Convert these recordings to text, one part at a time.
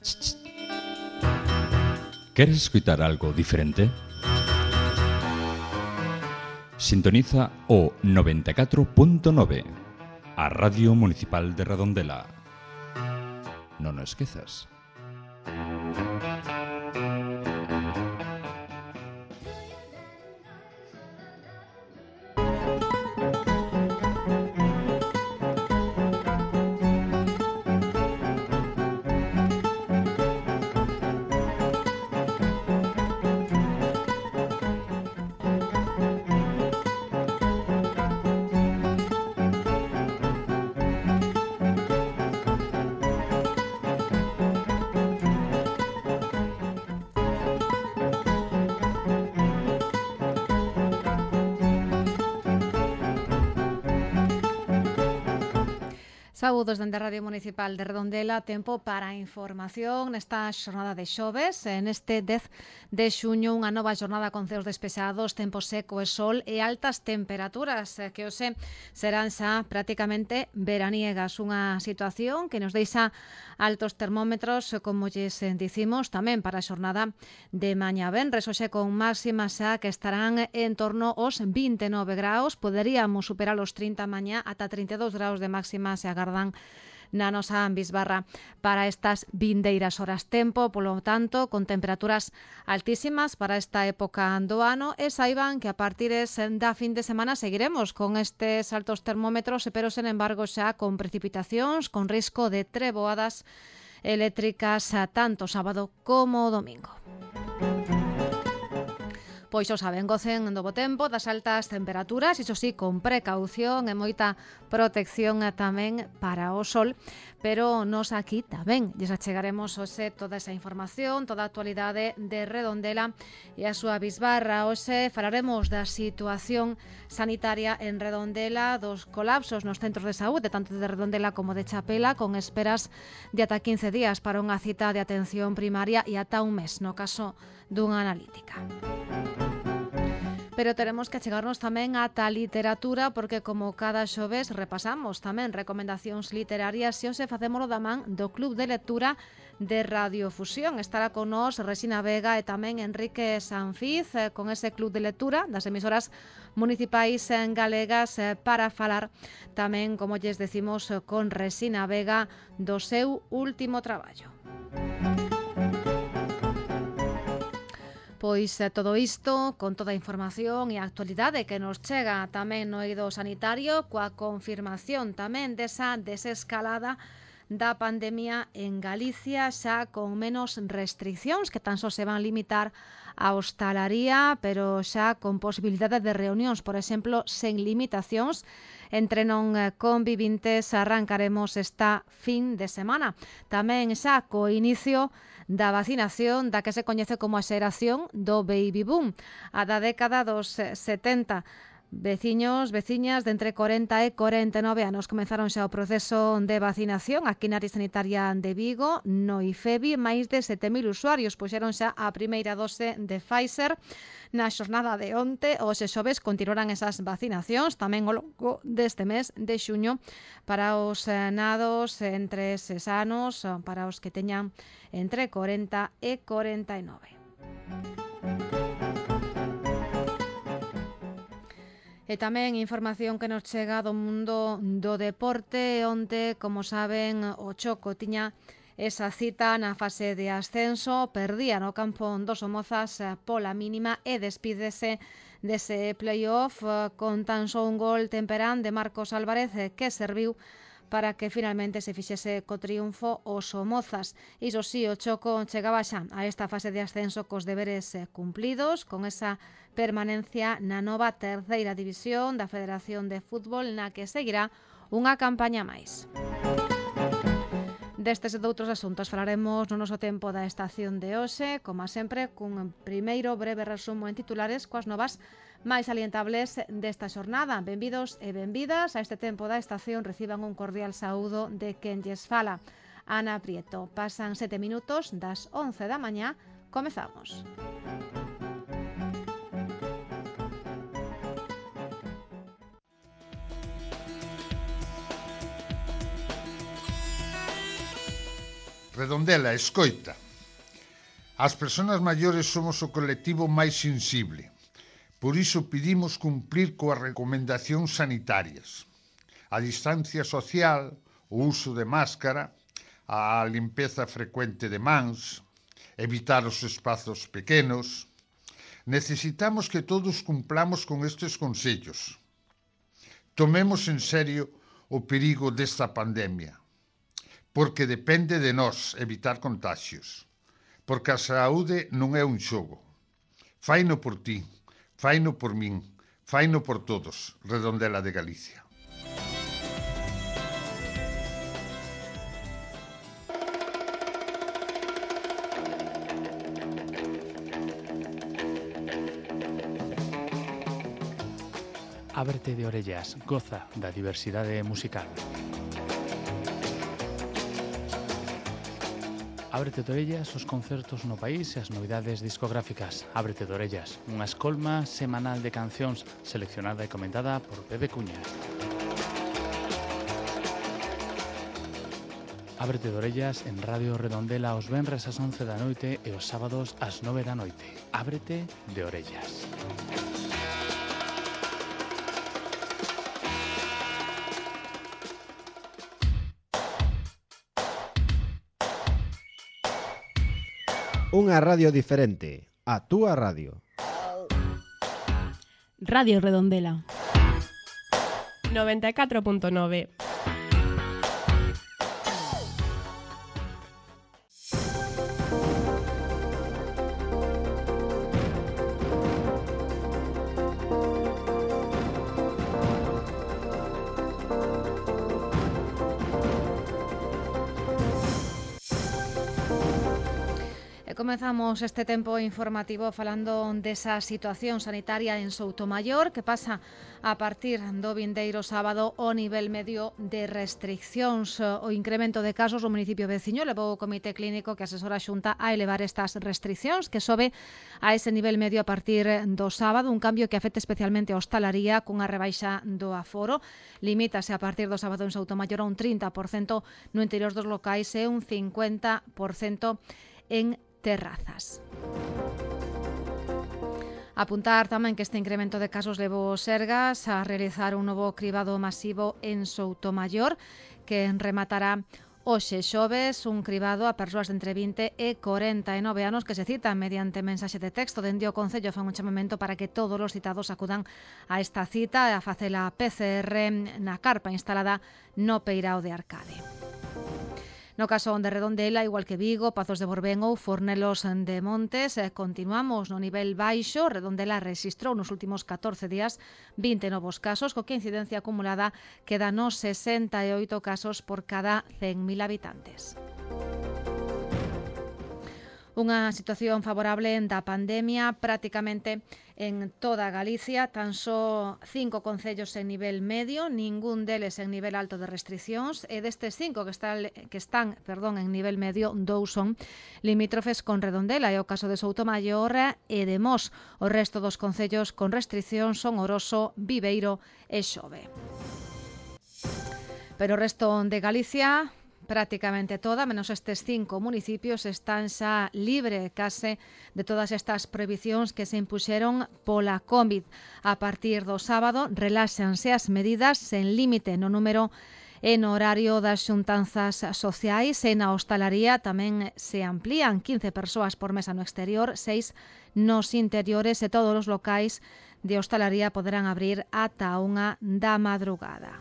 ¿Queres escutar algo diferente? Sintoniza o 94.9, a Radio Municipal de Redondela. Non o esquezas. Saúdos dende a Radio Municipal de Redondela, tempo para a información nesta xornada de xoves, neste 10 de xuño, unha nova xornada con ceos despexados, tempo seco e sol e altas temperaturas que hoxe serán xa prácticamente veraniegas, unha situación que nos deixa altos termómetros, como lles dicimos, tamén para a xornada de mañá venres, hoxe con máximas xa que estarán en torno aos 29 graus, poderíamos superar os 30 mañá ata 32 graus de máxima se agardan na nosa bisbarra para estas vindeiras horas. Tempo, polo tanto, con temperaturas altísimas para esta época do ano e saiban que a partir da fin de semana seguiremos con estes altos termómetros, pero, sen embargo, xa con precipitacións, con risco de treboadas eléctricas tanto sábado como domingo. Pois xa saben, gocen do bo tempo, das altas temperaturas, iso sí, con precaución e moita protección tamén para o sol, pero nos aquí tamén lles achegaremos hoxe toda esa información, toda a actualidade de Redondela e a súa bisbarra. Hoxe falaremos da situación sanitaria en Redondela, dos colapsos nos centros de saúde, tanto de Redondela como de Chapela, con esperas de ata 15 días para unha cita de atención primaria e ata un mes, no caso dunha analítica. Pero teremos que achegarnos tamén ata a literatura, porque como cada xoves repasamos tamén recomendacións literarias e hoxe facémolo da man do Club de Lectura de Radiofusión. Estará con nós Resina Vega e tamén Enrique Sanfiz con ese Club de Lectura das emisoras municipais galegas para falar tamén, como lles decimos, con Resina Vega do seu último traballo. Pois todo isto, con toda a información e a actualidade que nos chega tamén no eido sanitario, coa confirmación tamén desa desescalada da pandemia en Galicia, xa con menos restriccións, que tan só se van limitar a hostalaría, pero xa con posibilidade de reunións, por exemplo, sen limitacións. Entre non convivintes arrancaremos esta fin de semana. Tamén xa co inicio da vacinación da que se coñece como a xeración do baby boom, a da década dos 70. Veciños, veciñas de entre 40 e 49 anos comenzaron xa o proceso de vacinación aquí na área sanitaria de Vigo, no IFEBI, máis de 7.000 usuarios puxeron xa a primeira dose de Pfizer. Na xornada de onte, os xoves, continuarán esas vacinacións tamén ao longo deste mes de xuño para os nados entre 6 anos, para os que teñan entre 40 e 49. E tamén información que nos chega do mundo do deporte, onde, como saben, o Choco tiña esa cita na fase de ascenso, perdía no campo do Somozas pola mínima e despídese dese play-off con tan só un gol temperán de Marcos Álvarez que serviu para que finalmente se fixese co triunfo o Somozas. Iso sí, o Choco chegaba xa a esta fase de ascenso cos deberes cumplidos, con esa permanencia na nova terceira división da Federación de Fútbol, na que seguirá unha campaña máis. Destes e doutros asuntos falaremos no noso tempo da estación de hoxe, como sempre, cun primeiro breve resumo en titulares coas novas máis salientables desta xornada. Benvidos e benvidas a este tempo da estación, reciban un cordial saúdo de quen lles fala, Ana Prieto. Pasan 7 minutos das 11 da mañá, comezamos. Redondela, escoita. As persoas maiores somos o colectivo máis sensible. Por iso pedimos cumplir coas recomendacións sanitarias. A distancia social, o uso de máscara, a limpeza frecuente de mans, evitar os espazos pequenos. Necesitamos que todos cumplamos con estes consellos. Tomemos en serio o perigo desta pandemia, porque depende de nós evitar contagios, porque a saúde non é un xogo. Faino por ti, faino por min, faino por todos, Redondela de Galicia. Ábrete de orellas, goza da diversidade musical. Ábrete de orellas os concertos no país e as novidades discográficas. Ábrete de orellas, unha escolma semanal de cancións seleccionada e comentada por Bebe Cuña. Ábrete de orellas en Radio Redondela os venres ás 11 da noite e os sábados ás 9 da noite. Ábrete de orellas. Unha radio diferente, a túa radio. Radio Redondela 94.9. Comezamos este tempo informativo falando desa situación sanitaria en Soutomaior que pasa a partir do vindeiro sábado o nivel medio de restriccións. O incremento de casos no municipio veciño levou o Comité Clínico que asesora a Xunta a elevar estas restriccións que sobe a ese nivel medio a partir do sábado, un cambio que afecta especialmente a hostalaría cunha rebaixa do aforo. Limítase a partir do sábado en Soutomaior a un 30% no interior dos locais e un 50% en terrazas. Apuntar tamén que este incremento de casos levou o Sergas a realizar un novo cribado masivo en Soutomaior que rematará hoxe xoves, un cribado a persoas de entre 20 e 49 anos que se citan mediante mensaxe de texto. Dende o Concello fan un chamamento para que todos os citados acudan a esta cita e a facela PCR na carpa instalada no Peirao de Arcade. No caso de Redondela, igual que Vigo, Pazos de Borbén ou Fornelos de Montes, continuamos no nivel baixo. Redondela rexistrou nos últimos 14 días 20 novos casos, co que a incidencia acumulada queda nos 68 casos por cada 100.000 habitantes. Unha situación favorable da pandemia prácticamente en toda Galicia, tan só 5 concellos en nivel medio, ningún deles en nivel alto de restriccións, e destes 5 que están en nivel medio, 2 son limítrofes con Redondela, é o caso de Soutomaior e de Mos. O resto dos concellos con restriccións son Oroso, Viveiro e Xove. Pero o resto de Galicia, prácticamente toda, menos estes 5 municipios, están xa libre case de todas estas prohibicións que se impuxeron pola COVID. A partir do sábado reláxanse as medidas sen límite no número e no horario das xuntanzas sociais e na hostalaría tamén se amplían 15 persoas por mesa no exterior, 6 nos interiores e todos os locais de hostalaría poderán abrir ata 1 da madrugada.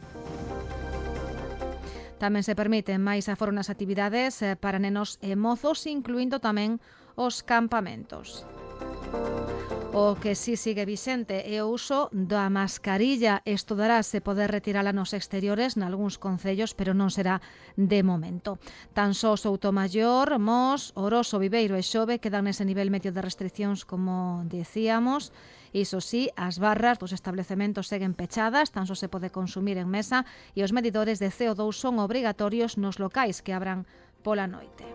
Tamén se permiten máis aforo nas actividades para nenos e mozos, incluindo tamén os campamentos. O que sí sigue vixente é o uso da mascarilla. Estudarase poder retirala nos exteriores nalgúns concellos, pero non será de momento. Tan só Soutomaior, Mos, Oroso, Viveiro e Xove quedan nese nivel medio de restriccións, como decíamos. Iso sí, as barras dos establecementos seguen pechadas, tan só se pode consumir en mesa e os medidores de CO2 son obrigatorios nos locais que abran pola noite.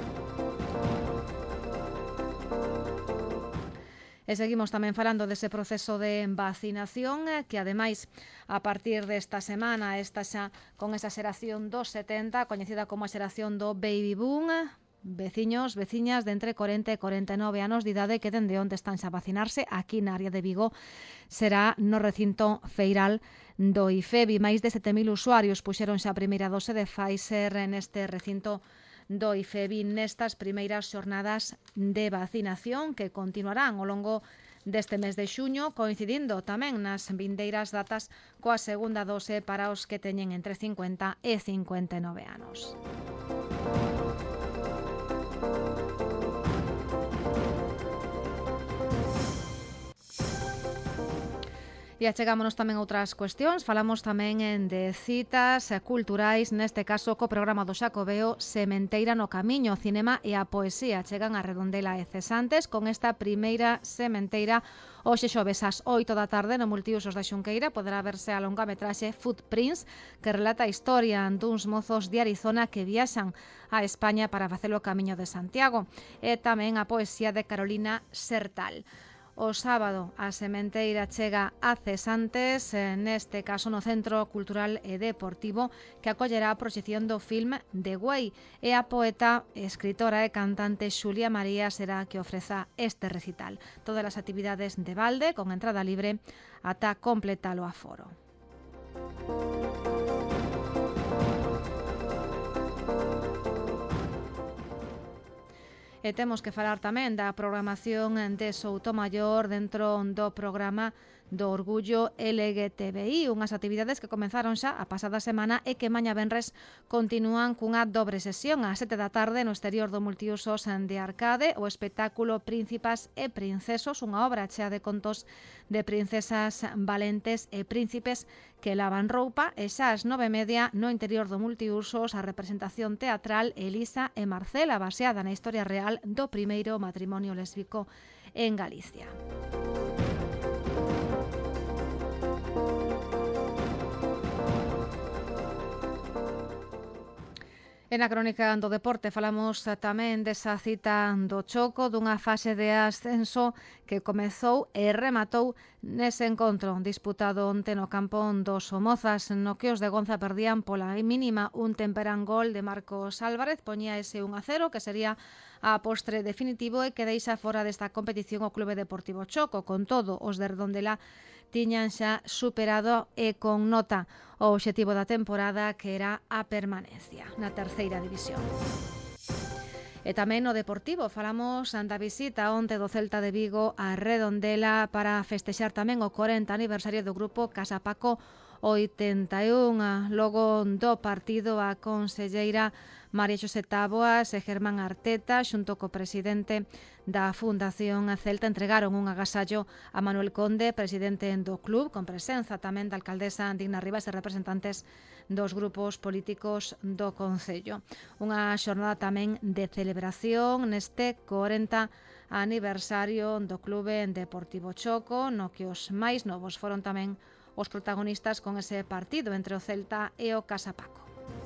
E seguimos tamén falando dese proceso de vacinación que ademais a partir desta semana está xa con esa xeración dos 70 coñecida como a xeración do Baby Boom. veciños, veciñas de entre 40 e 49 anos de idade que dende onde están xa a vacinarse aquí na área de Vigo será no recinto feiral do IFEBI. Máis de 7.000 usuarios puxeron xa a primeira dose de Pfizer neste recinto do IFEBI nestas primeiras xornadas de vacinación que continuarán ao longo deste mes de xuño, coincidindo tamén nas vindeiras datas coa segunda dose para os que teñen entre 50 e 59 anos. E achegámonos tamén a outras cuestións. Falamos tamén de citas culturais, neste caso co programa do Xacobeo Sementeira no Camiño, cinema e a poesía. Chegan a Redondela e Cesantes con esta primeira sementeira hoxe xoves ás 8 da tarde no Multiusos da Xunqueira. Poderá verse a longametraxe Footprints, que relata a historia duns mozos de Arizona que viaxan a España para facer o Camiño de Santiago. E tamén a poesía de Carolina Sertal. O sábado a sementeira chega a Cesantes, neste caso no Centro Cultural e Deportivo, que acollerá a proxección do film The Way, e a poeta, escritora e cantante Xulia María será a que ofreza este recital. Todas as actividades de balde, con entrada libre, ata completar o aforo. E temos que falar tamén da programación de Soutomaior dentro do programa do Orgullo LGTBI, unhas actividades que comenzaron xa a pasada semana e que mañá venres continúan cunha dobre sesión ás 7 da tarde no exterior do Multiusos de Arcade, o espectáculo Príncipas e Princesos, unha obra chea de contos de princesas valentes e príncipes que lavan roupa, e xa ás 9:30 no interior do Multiusos a representación teatral Elisa e Marcela, baseada na historia real do primeiro matrimonio lésbico en Galicia. E na crónica do deporte falamos tamén desa cita do Choco, dunha fase de ascenso que comezou e rematou nese encontro disputado onte no campo dos Somozas, no que os de Gonza perdían pola mínima un temperán gol de Marcos Álvarez, poñía ese 1-0 que sería a postre definitivo e que deixa fora desta competición o Clube Deportivo Choco. Con todo, os de Redondela tiñan xa superado e con nota o obxectivo da temporada, que era a permanencia na terceira división. E tamén no Deportivo falamos da visita onte do Celta de Vigo a Redondela para festexar tamén o 40 aniversario do grupo Casapaco 81. Logo do partido, a conselleira María Xosé Táboas e Germán Arteta, xunto co presidente da Fundación Celta, entregaron un agasallo a Manuel Conde, presidente do club, con presenza tamén da alcaldesa Digna Rivas e representantes dos grupos políticos do concello. Unha xornada tamén de celebración neste 40 aniversario do Clube Deportivo Choco, no que os máis novos foron tamén os protagonistas con ese partido entre o Celta e o Casapaco.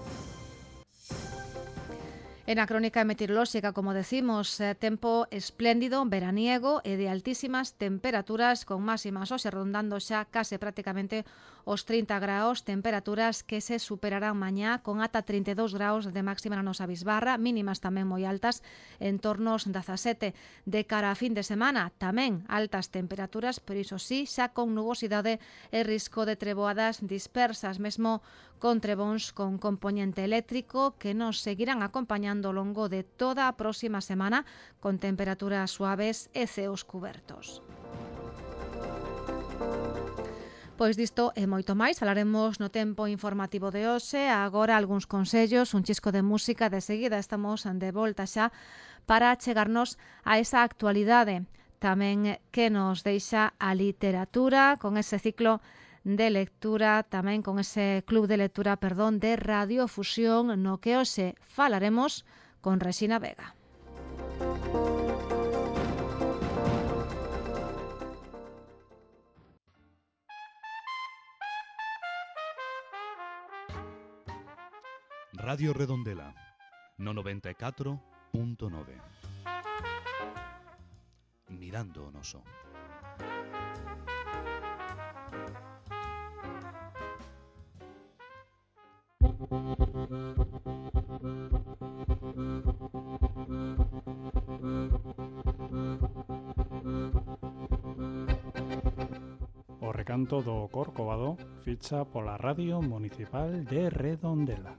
E na crónica meteorolóxica, como decimos, tempo espléndido, veraniego e de altísimas temperaturas, con máximas hoxe rondando xa case prácticamente os 30 graus, temperaturas que se superarán mañá con ata 32 graus de máxima na nosa bisbarra, mínimas tamén moi altas, en torno aos 17. De cara a fin de semana, tamén altas temperaturas, pero iso sí, xa con nubosidade e risco de treboadas dispersas, mesmo con trebóns con compoñente eléctrico que nos seguirán acompañando ao longo de toda a próxima semana, con temperaturas suaves e ceos cubertos. Pois disto e moito máis falaremos no tempo informativo de hoxe. Agora algúns consellos, un chisco de música, de seguida estamos de volta xa para chegarnos a esa actualidade tamén que nos deixa a literatura, con ese ciclo de lectura, tamén con ese club de lectura, de Radiofusión, no que hoxe falaremos con Rexina Vega. Radio Redondela, no 94.9. Mirando o noso. Canto do Corcovado ficha pola Radio Municipal de Redondela.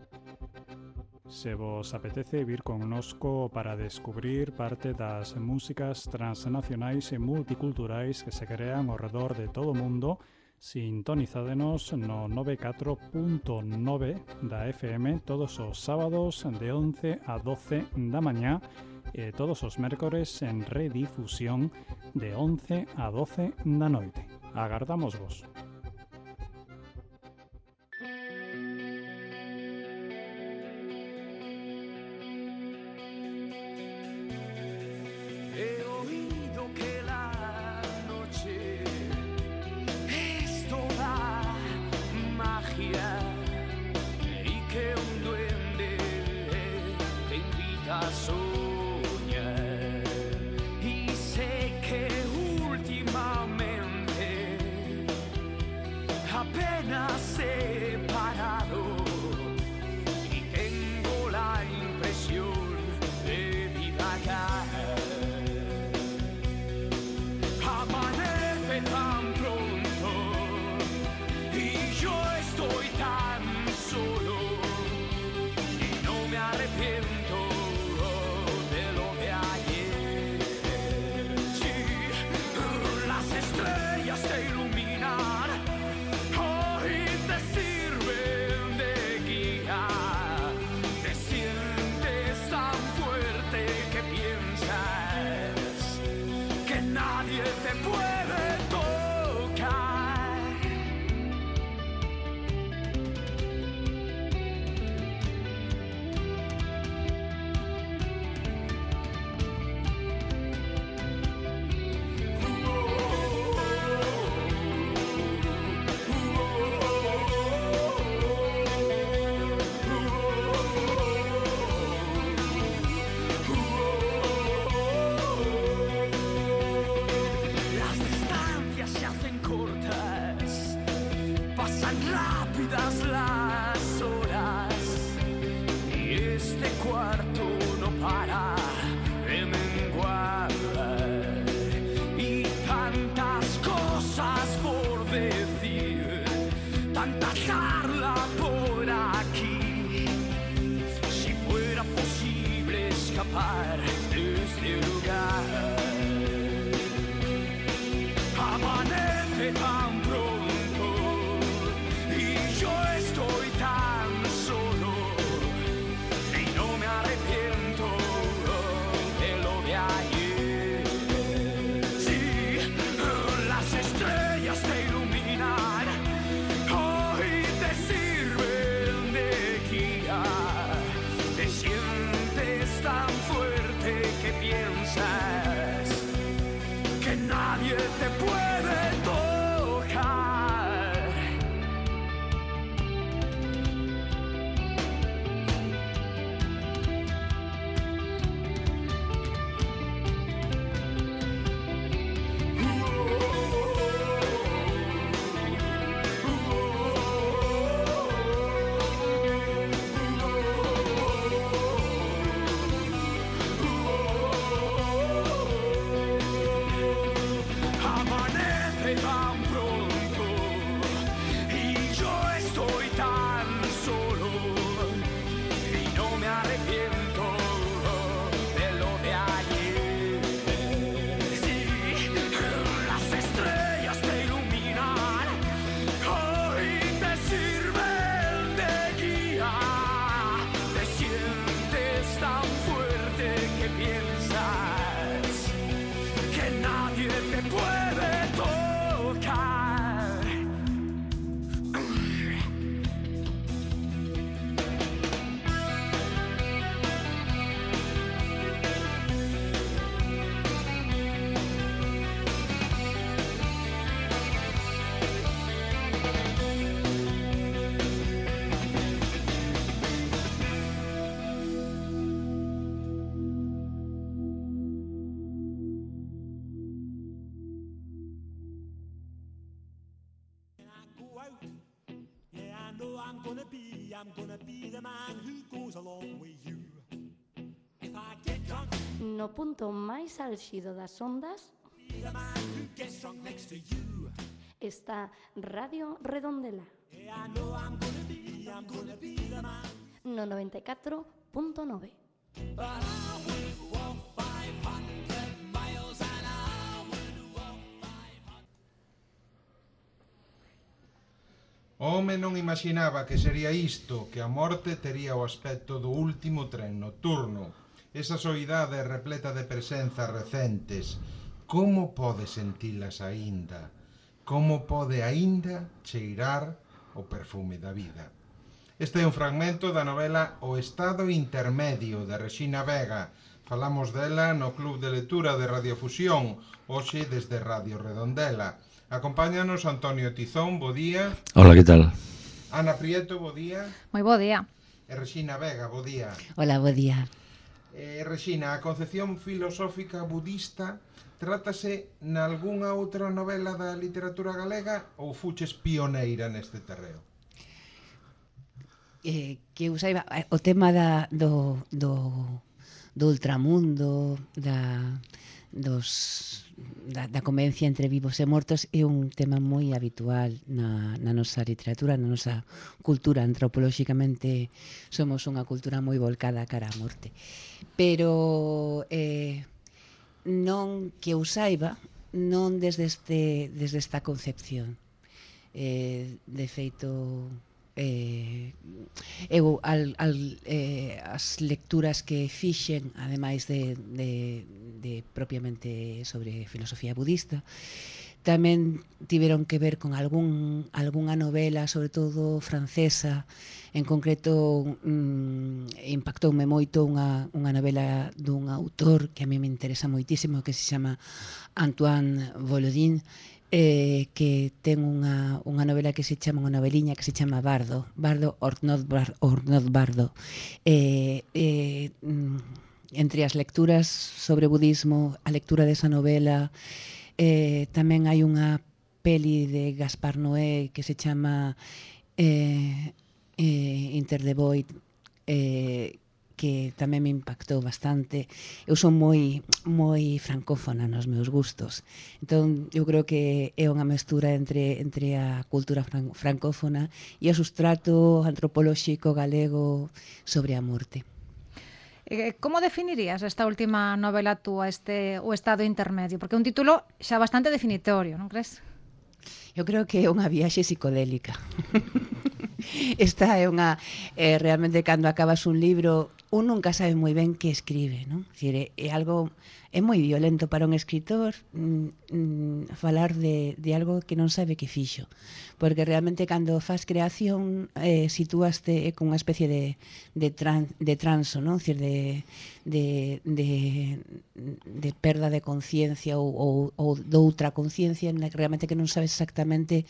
Se vos apetece vir connosco para descubrir parte das músicas transnacionais e multiculturais que se crean ao redor de todo o mundo, sintonizádenos no 94.9 da FM todos os sábados de 11 a 12 da mañá e todos os mércores en redifusión de 11 a 12 da noite. Agardamos vos. He oído que la noche es toda magia y que un duende te invita a soñar. Y sé que últimamente apenas he parado y tengo la impresión de divagar. Amanece tan pronto y yo estoy tan solo y no me arrepiento de lo de ayer. Sí, las estrellas te iluminan, hoy te sirven de guía. Te sientes tan fuerte que piensas que nadie te puede tocar. Las distancias se hacen cortas, pasan rápidas las horas y este cuarto no para de menguar. Y tantas cosas por decir, tanta charla por aquí. Si fuera posible escapar de este lugar. Amanece tan pronto y yo estoy tan solo y no me arrepiento de lo de ayer. Sí, las estrellas te iluminan, hoy te sirven de guía. Te sientes tan fuerte que piensas que nadie te puede tocar. Amanece tan pronto y yo estoy tan solo y no me arrepiento de lo de ayer. Sí, las estrellas te iluminan, hoy te sirven de guía. Te sientes tan fuerte que piensas que nadie te puede tocar. No punto máis álxido das ondas, está Radio Redondela. No 94.9. O home non imaginaba que sería isto, que a morte tería o aspecto do último tren nocturno. Esa soidade repleta de presenzas recentes. Como pode sentilas aínda? Como pode aínda cheirar o perfume da vida? Este é un fragmento da novela O Estado Intermedio, de Rexina Vega. Falamos dela no Club de Lectura de Radiofusión, hoxe desde Radio Redondela. Acompáñanos Antonio Tizón, bo día. Hola, que tal? Ana Prieto, bo día. Moi bo día. E Rexina Vega, bo día. Hola, bo día. Rexina, a concepción filosófica budista trátase nalgúnha outra novela da literatura galega ou fuches pioneira neste terreo? Que eu saiba, o tema do ultramundo, da convivencia entre vivos e mortos é un tema moi habitual na nosa literatura, na nosa cultura. Antropolóxicamente somos unha cultura moi volcada cara á morte. Pero non que eu saiba, non desde esta concepción. De feito, eu as lecturas que fixen, ademais de propiamente sobre filosofía budista, tamén tiveron que ver con algunha novela, sobre todo francesa. En concreto, impactoume moito unha novela dun autor que a mí me interesa moitísimo, que se chama Antoine Volodin, que ten unha novela que se chama, unha noveliña que se chama Bardo or not Bardo. Entre as lecturas sobre budismo, a lectura desa novela, tamén hai unha peli de Gaspar Noé que se chama Enter the Void, que tamén me impactou bastante. Eu son moi francófona nos meus gustos, entón eu creo que é unha mestura entre a cultura francófona e o substrato antropolóxico galego sobre a morte. Como definirías esta última novela túa, O Estado Intermedio? Porque é un título xa bastante definitorio, non crees? Eu creo que é unha viaxe psicodélica. Esta é unha... realmente, cando acabas un libro, un nunca sabe moi ben que escribe, non? É algo... É moi violento para un escritor falar de algo que non sabe que fixo, porque realmente cando faz creación sitúaste con unha especie de transo, non? De perda de conciencia ou doutra conciencia, realmente que non sabes exactamente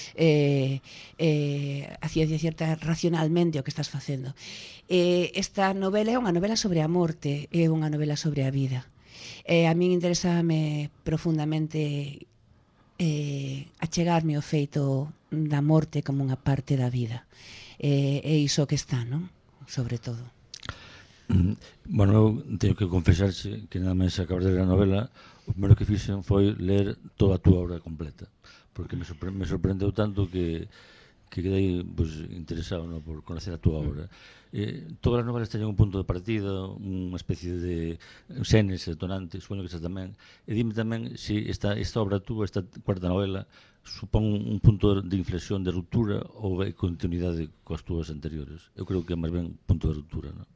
a ciencia cierta racionalmente o que estás facendo. Esta novela é unha novela sobre a morte, é unha novela sobre a vida. A min interesame profundamente achegarme ao feito da morte como unha parte da vida. É iso que está, non? Sobre todo. Bueno, eu teño que confesarse que nada máis acabar de ler a novela, o primeiro que fixen foi ler toda a túa obra completa, porque me sorprendeu tanto que quedei interesado, no, por conocer a túa obra. Todas as novelas teñen un punto de partida, unha especie de xénese detonante, supoño que esta tamén. E dime tamén se esta obra túa, esta cuarta novela, supón un punto de inflexión, de ruptura, ou é continuidade coas túas anteriores? Eu creo que é máis ben punto de ruptura, non?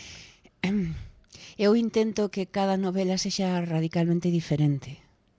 Eu intento que cada novela sexa radicalmente diferente.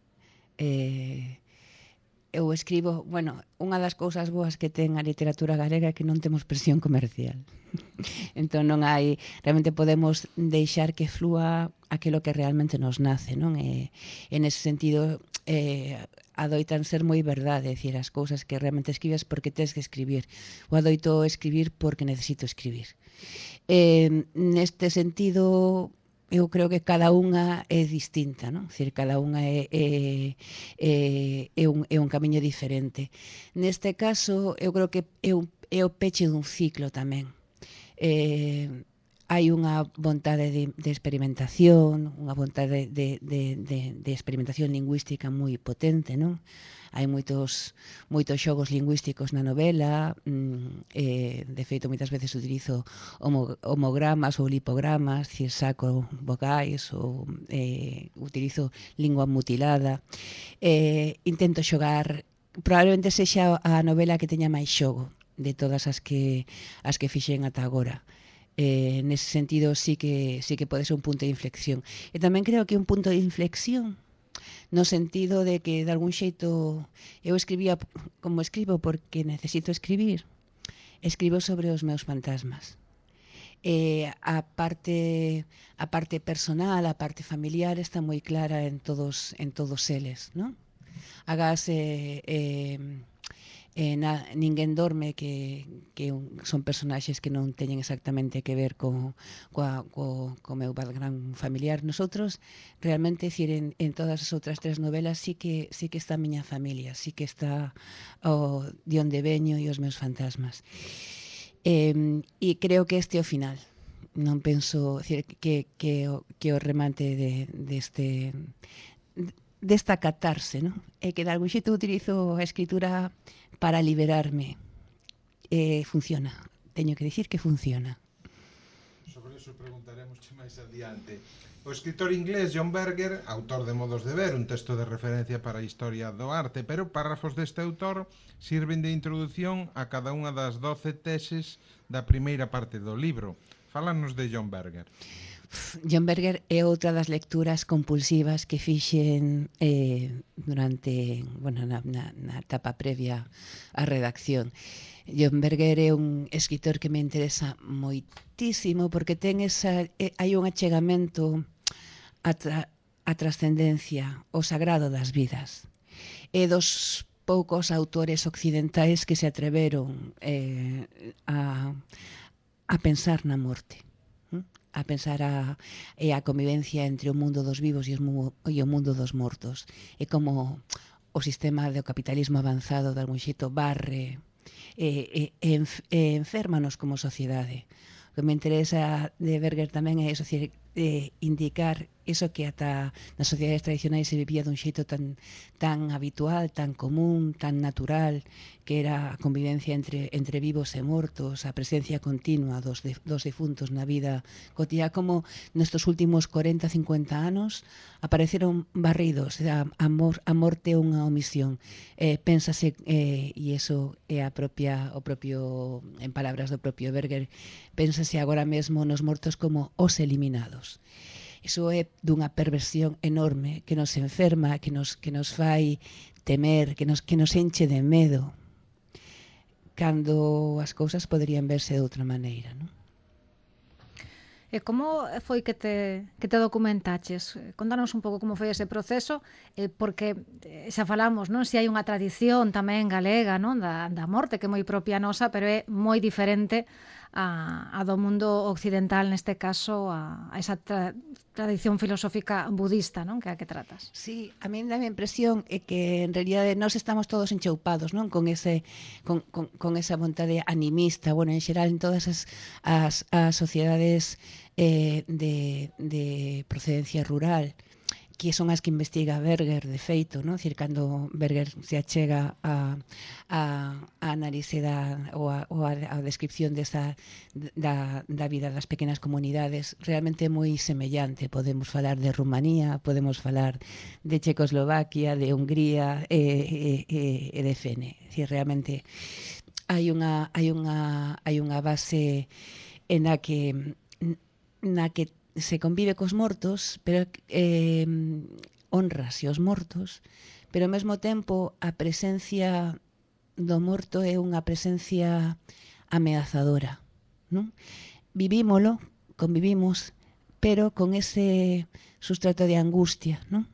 Eu escribo, unha das cousas boas que ten a literatura galega é que non temos presión comercial. Entón non hai, realmente podemos deixar que flúa aquilo que realmente nos nace, non? E nese sentido adoitan ser moi verdade, decir, as cousas que realmente escribes porque tens que escribir, ou adoito escribir porque necesito escribir. Neste sentido, eu creo que cada unha é distinta, non? Dicir, cada unha é un camiño diferente. Neste caso, eu creo que é o peche dun ciclo tamén. hai unha vontade de experimentación, unha vontade de experimentación lingüística moi potente, non? Hai moitos xogos lingüísticos na novela, de feito, moitas veces utilizo homogramas ou lipogramas, saco vocais ou utilizo lingua mutilada. Intento xogar, probablemente sexa a novela que teña máis xogo de todas as que fixen ata agora. Nese sentido sí que pode ser un punto de inflexión. E tamén creo que un punto de inflexión no sentido de que de algún xeito eu escribía como escribo porque necesito escribir, escribo sobre os meus fantasmas. A parte personal, a parte familiar está moi clara en todos eles, non? Agás Ninguén dorme, que son personaxes que non teñen exactamente que ver co meu background familiar. Nosotros realmente, en todas as outras 3 novelas sí que está a miña familia, sí que está de onde veño e os meus fantasmas. E creo que este é o final. Non penso que o remate desta catarse, non? E que de algún xeito utilizo a escritura para liberarme. Funciona. Teño que dicir que funciona. Sobre iso preguntaremos máis adiante. O escritor inglés John Berger, autor de Modos de Ver, un texto de referencia para a historia do arte, pero párrafos deste autor sirven de introdución a cada unha das 12 teses da primeira parte do libro. Fálanos de John Berger. John Berger é outra das lecturas compulsivas que fixen durante, na etapa previa á redacción. John Berger é un escritor que me interesa moitísimo porque hai un achegamento a trascendencia, o sagrado das vidas. É dos poucos autores occidentais que se atreveron a pensar na morte, a pensar a convivencia entre o mundo dos vivos e o mundo dos mortos. É como o sistema do capitalismo avanzado de algún xeito barre e enférmanos como sociedade. O que me interesa de Berger tamén é indicar eso que ata nas sociedades tradicionais se vivía dun xeito tan habitual, tan común, tan natural, que era a convivencia entre vivos e mortos, a presencia continua dos difuntos na vida cotidiana, como nestes últimos 40-50 anos apareceron barridos. A morte é unha omisión. Pénsase, e iso é o propio, en palabras do propio Berger, pénsase agora mesmo nos mortos como os eliminados. Iso é dunha perversión enorme que nos enferma, que nos fai temer, que nos enche de medo, cando as cousas poderían verse de outra maneira, non? E como foi que te documentaches? Contanos un pouco como foi ese proceso, porque xa falamos, non? Se hai unha tradición tamén galega, non? Da morte, que é moi propia nosa, pero é moi diferente a do mundo occidental, neste caso, a esa tradición filosófica budista, non? Que é a que tratas. Sí, a mí dá a impresión é que en realidade nós estamos todos encheupados, non? Con esa vontade animista, bueno, en xeral en todas as sociedades de procedencia rural, que son as que investiga Berger, de feito, non? Dicir, cando Berger se achega a análise ou a descripción da vida das pequenas comunidades, realmente é moi semellante. Podemos falar de Rumanía, podemos falar de Checoslovaquia, de Hungría e de Fene. Dicir, realmente hai unha base na que se convive cos mortos, pero honrase os mortos, pero ao mesmo tempo a presencia do morto é unha presencia ameazadora, non? Vivímolo, convivimos, pero con ese sustrato de angustia, non?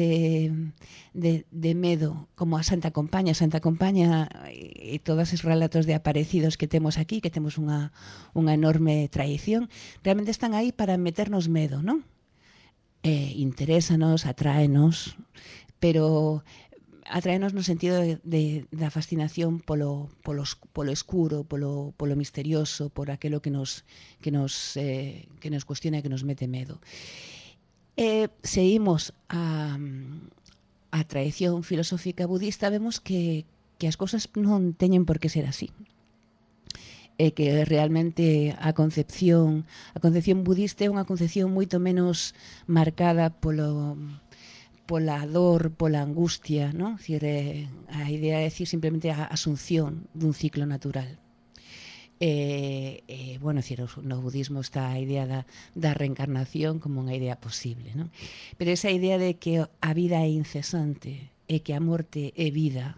De medo, como a Santa Compaña e todos os relatos de aparecidos que temos aquí, que temos unha enorme tradición, realmente están aí para meternos medo, non? Interésanos, atráenos, pero atraenos no sentido da fascinación polo escuro, polo misterioso, por aquilo que nos cuestiona e que nos mete medo. Seguimos a tradición filosófica budista, vemos que as cousas non teñen por que ser así. E que realmente a concepción budista é unha concepción moito menos marcada pola dor, pola angustia, ¿no? Decir, a idea é decir simplemente a asunción dun ciclo natural. Bueno, decir, no budismo está a idea da reencarnación como unha idea posible, ¿no? Pero esa idea de que a vida é incesante e que a morte é vida,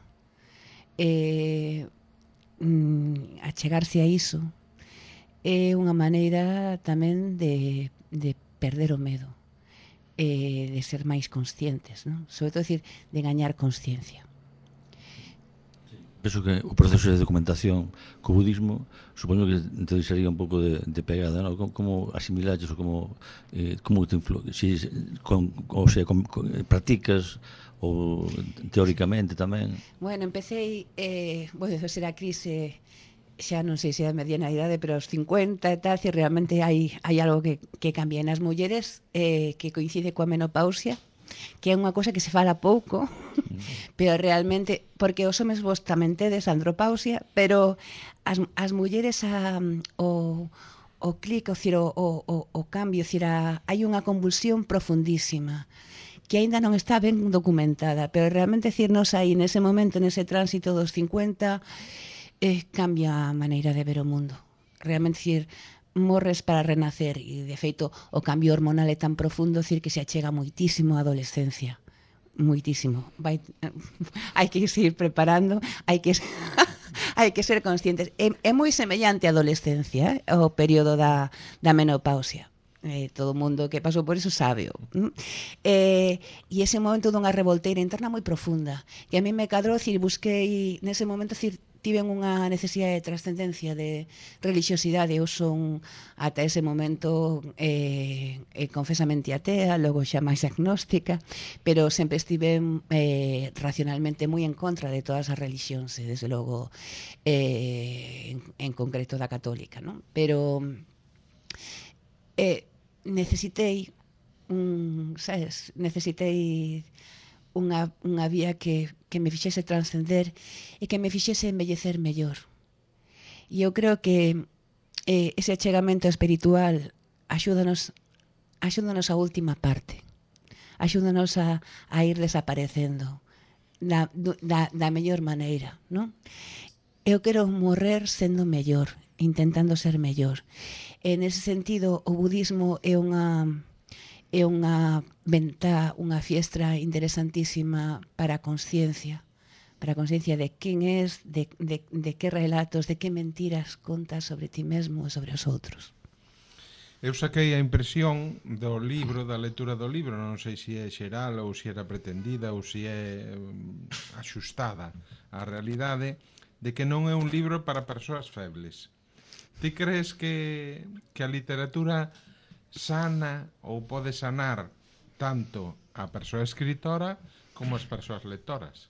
achegarse a iso é unha maneira tamén de perder o medo, de ser máis conscientes, ¿no? Sobre todo, decir, de gañar consciencia. Penso que o proceso de documentación co budismo supoño que te deixaría un pouco de pegada, ¿no? Como asimilaches ou como te influe, si practicas ou teóricamente tamén. Bueno, empecé, bueno, ser a crise xa non sei se é a mediana idade, pero aos 50 e tal, e realmente hai algo que cambia nas mulleres, que coincide coa menopausia, que é unha cousa que se fala pouco, pero realmente, porque os homes vos tamén tedes andropausia, pero as mulleres o clic, o cambio, hai unha convulsión profundísima que aínda non está ben documentada, pero realmente decirnos aí nese momento, nese tránsito dos 50, cambia a maneira de ver o mundo. Realmente, decir, morres para renacer, e de feito o cambio hormonal é tan profundo, decir, que se achega moitísimo a adolescencia. Moitísimo. Hai que seguir preparando, hai que ser conscientes. É moi semellante á adolescencia, o período da menopausia. Todo o mundo que pasou por iso sábeo. E ese momento dunha revolteira interna moi profunda, que a mí me cadrou, decir, busquei nese momento, decir, tiven unha necesidade de trascendencia, de religiosidade. Eu son ata ese momento confesamente atea, logo xa máis agnóstica, pero sempre estive racionalmente moi en contra de todas as religións, e desde logo en concreto da católica, non? Pero necesitei unha vía que me fixese transcender e que me fixese envellecer mellor. E eu creo que ese achegamento espiritual axúdanos a última parte, axúdanos a ir desaparecendo da mellor maneira, non? Eu quero morrer sendo mellor, intentando ser mellor. En ese sentido, o budismo é unha ventá, unha fiestra interesantísima para a consciencia de quen és, de que relatos, de que mentiras contas sobre ti mesmo e sobre os outros. Eu saquei a impresión do libro, da lectura do libro, non sei se é xeral ou se era pretendida ou se é axustada á realidade, de que non é un libro para persoas febles. Ti crees que a literatura sana ou pode sanar tanto a persoa escritora como as persoas lectoras?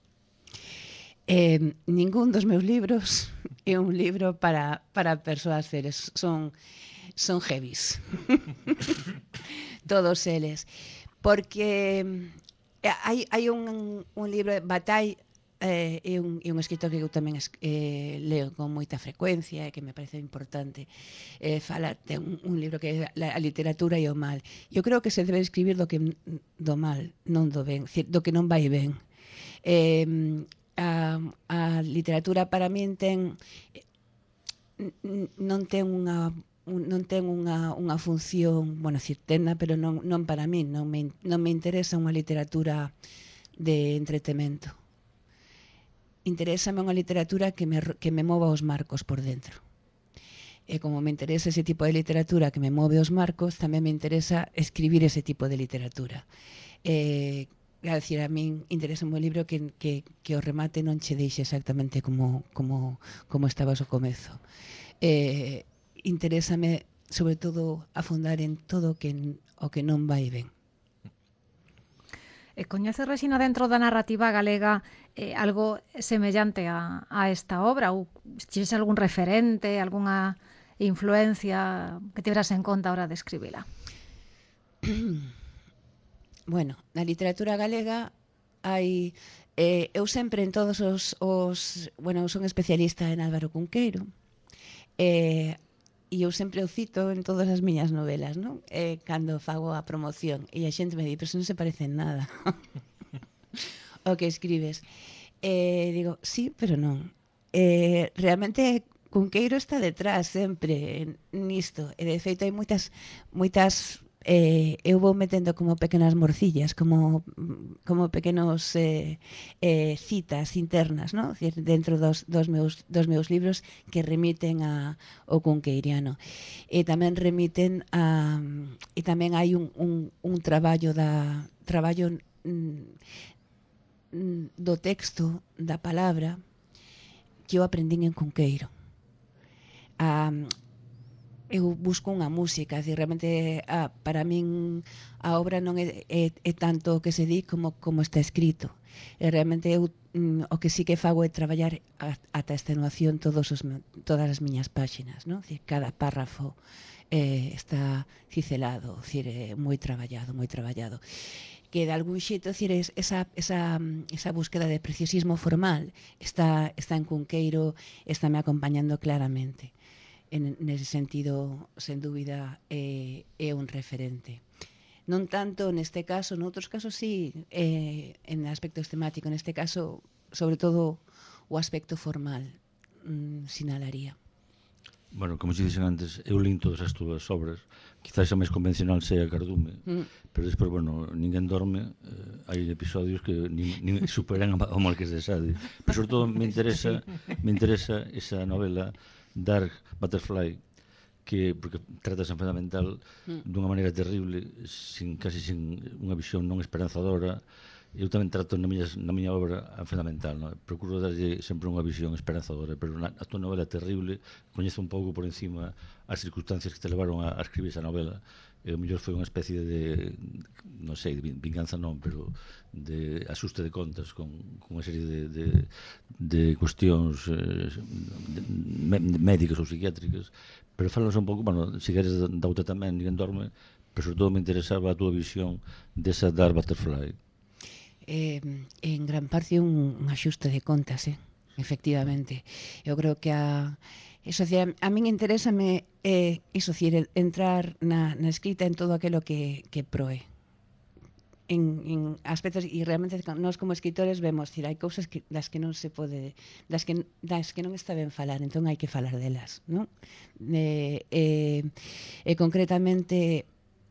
Ningún dos meus libros é un libro para persoas febles. Son heavies. Todos eles. Porque hai un libro, Bataille, é un escritor que eu tamén leo con moita frecuencia e que me parece importante. Fala de un libro que é A literatura e o mal. Eu creo que se debe escribir do mal, non do ben, do que non vai ben. A literatura para min non ten unha función, bueno, tena, pero non para min, non me interesa unha literatura de entretemento. Interésame unha literatura que me mova os marcos por dentro. E como me interesa ese tipo de literatura que me move os marcos, tamén me interesa escribir ese tipo de literatura. Quero dicir, a min interesa un libro que o remate non che deixe exactamente como estabas ao comezo. Interésame, sobre todo, afondar en todo o que non vai ben. Coñece, Rexina, dentro da narrativa galega algo semellante a esta obra? Ou ches algún referente, algunha influencia que tiveras en conta a hora de escribila? Bueno, na literatura galega hai eu sempre en todos bueno, eu son especialista en Álvaro Cunqueiro, e eu sempre o cito en todas as miñas novelas, non? Cando fago a promoción, e a xente me di, pero se non se parece en nada o que escribes. Digo, sí, pero non. Realmente Cunqueiro está detrás sempre nisto, e de feito hai moitas eu vou metendo como pequenas morcillas, como pequenos citas internas, ¿no? Dentro dos meus libros que remiten ao cunqueiriano. E tamén remiten e tamén hai un traballo do texto, da palabra, que eu aprendín en Cunqueiro. Eu busco unha música, decir, realmente para min a obra non é tanto o que se di como está escrito. E realmente eu o que sí que fago é traballar ata extenuación todas as miñas páxinas, non? Decir, cada párrafo está ciselado, decir, moi traballado, que de algún xeito, decir, esa búsqueda de preciosismo formal está en Cunqueiro, estáme acompañando claramente. Nese sentido, sen dúbida, é un referente. Non tanto neste caso, noutros casos sí, en aspectos temáticos, neste caso, sobre todo, o aspecto formal, sinalaría. Bueno, como se dixen antes, eu lín todas as túas obras. Quizás a máis convencional sea Cardume, pero despois, bueno, Ninguén dorme, hai episodios que nin superan o Marqués de Sade. Pero sobre todo me interesa esa novela Dark Butterfly, porque trata-se fundamental dunha maneira terrible, casi sin unha visión non esperanzadora. Eu tamén trato na miña obra fundamental, non? Procuro darlle sempre unha visión esperanzadora, pero a tua novela é terrible, coñezo un pouco por encima as circunstancias que te levaron a escribir esa novela, e o mellor foi unha especie de non sei, de vinganza non, pero de asuste de contas con unha serie de cuestións médicas ou psiquiátricas, pero falanos un pouco, bueno, se queres da outra tamén, Ninguén dorme, pero sobre todo me interesaba a tua visión desa Dark Butterfly. En gran parte un axuste de contas, efectivamente. Eu creo que a min interésame iso, entrar na escrita en todo aquilo que proe. En aspectos, e realmente nós como escritores vemos, hai cousas das que non se pode, das que non está ben falar, entón hai que falar delas, non? Concretamente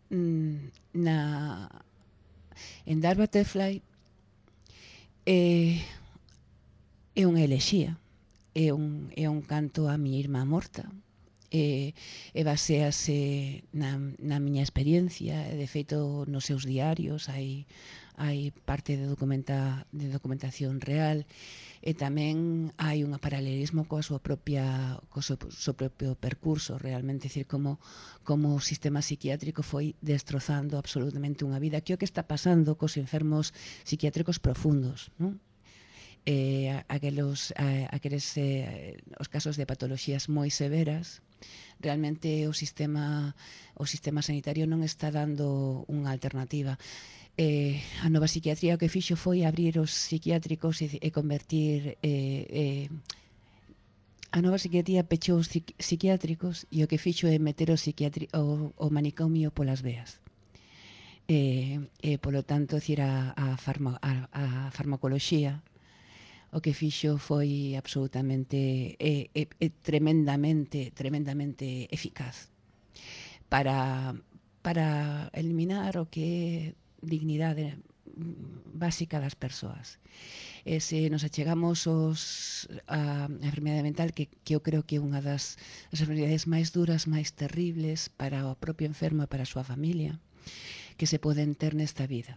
en Dark Butterfly é unha elexía, é un canto a miña irmá morta, e basease na miña experiencia, e de feito nos seus diarios hai parte de documentación real, e tamén hai un paralelismo co seu propio percurso, realmente, decir, como o sistema psiquiátrico foi destrozando absolutamente unha vida, que é o que está pasando cos enfermos psiquiátricos profundos, non? Os casos de patoloxías moi severas, realmente o sistema sanitario non está dando unha alternativa. A nova psiquiatría o que fixo foi abrir os psiquiátricos e convertir a nova psiquiatría pechou os psiquiátricos e o que fixo é meter o manicomio polas veas. Polo tanto, decir, a farmacoloxía o que fixo foi absolutamente tremendamente eficaz para eliminar o que é dignidade básica das persoas. Se nos achegamos a enfermidade mental, que eu creo que é unha das enfermidades máis duras, máis terribles para o propio enfermo e para a súa familia que se poden ter nesta vida.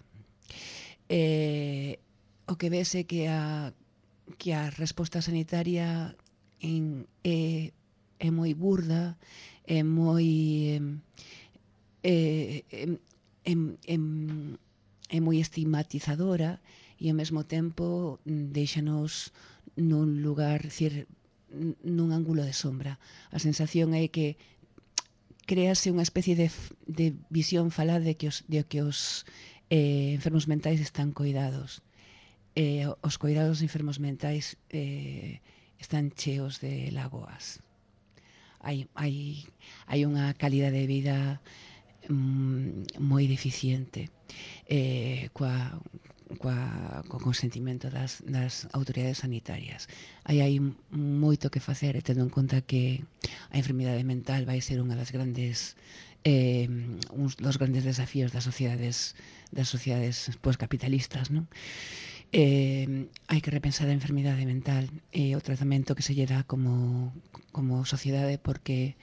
O que vese que a resposta sanitaria é moi burda, é moi é moi estigmatizadora e ao mesmo tempo déixanos nun lugar, nun ángulo de sombra. A sensación é que créase unha especie de visión falada de que os enfermos mentais están coidados. Os coidados de enfermos mentais están cheos de lagoas. Hai unha calidade de vida moi deficiente co consentimento das autoridades sanitarias. Hai moito que facer, tendo en conta que a enfermidade mental vai ser unha das grandes uns dos grandes desafíos das sociedades poscapitalistas, non? Hai que repensar a enfermidade mental e o tratamento que se lle dá como sociedade, porque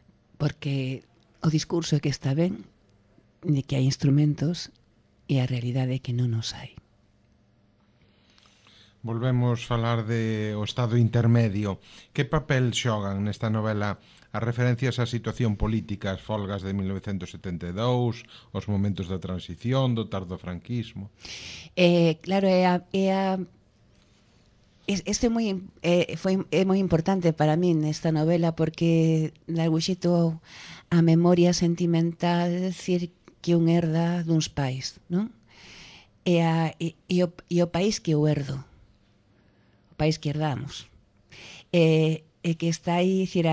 o discurso é que está ben, de que hai instrumentos, e a realidade é que non os hai. Volvemos falar de o estado intermedio. Que papel xogan nesta novela as referencias á situación política, as folgas de 1972, os momentos da transición, do tardofranquismo? Claro, este é moi importante para min nesta novela, porque de algún xeito a memoria sentimental, decir, que un herda duns pais, non? E o país que eu herdo, o país que herdamos, e que está aí, decir,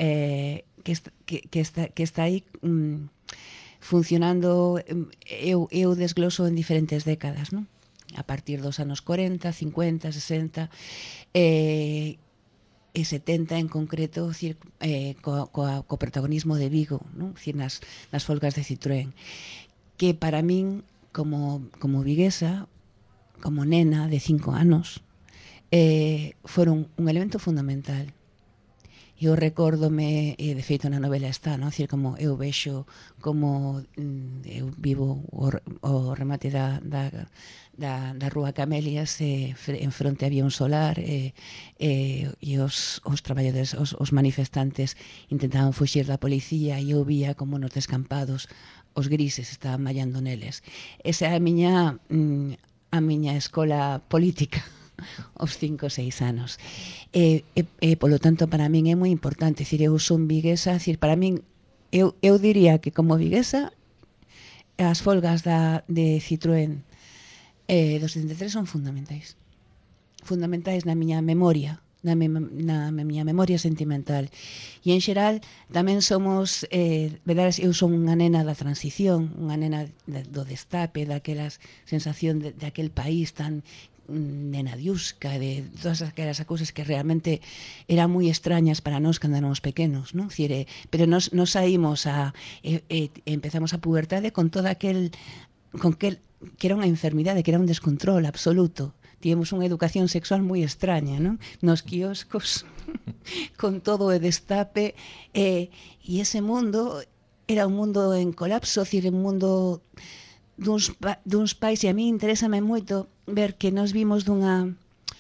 que está aí funcionando. Eu desgloso en diferentes décadas, non? A partir dos anos 40, 50, 60 e 70 en concreto, decir, co protagonismo de Vigo, non? Decir, nas folgas de Citroën, que para min, como viguesa, como nena de 5 anos, foron un elemento fundamental. Eu recórdome, e de feito na novela está, non? Decir, como eu vexo, como eu vivo o remate da Rúa Camelias, en fronte había un solar, e os traballadores, os manifestantes intentaban fuxir da policía, e eu vía como nos descampados os grises estaban mallando neles. Esa é a miña escola política aos 5 ou 6 anos. Polo tanto, para min é moi importante. Decir, eu son viguesa, decir, para min, eu diría que como viguesa, as folgas de Citroën dos 73 son fundamentais. Fundamentais na miña memoria, na miña memoria sentimental. E en xeral tamén somos, verdades, eu son unha nena da transición, unha nena do destape, daquelas sensación de aquel país tan nenadiusca, de todas aquelas cousas que realmente eran moi extrañas para nós cando éramos pequenos, non? Pero nos saímos empezamos a pubertade con todo aquel que era unha enfermidade, que era un descontrol absoluto. Tivemos unha educación sexual moi extraña, non? Nos quioscos, con todo o destape, e ese mundo era un mundo en colapso, un mundo duns pais, e a mí interésame moito ver que nos vimos dunha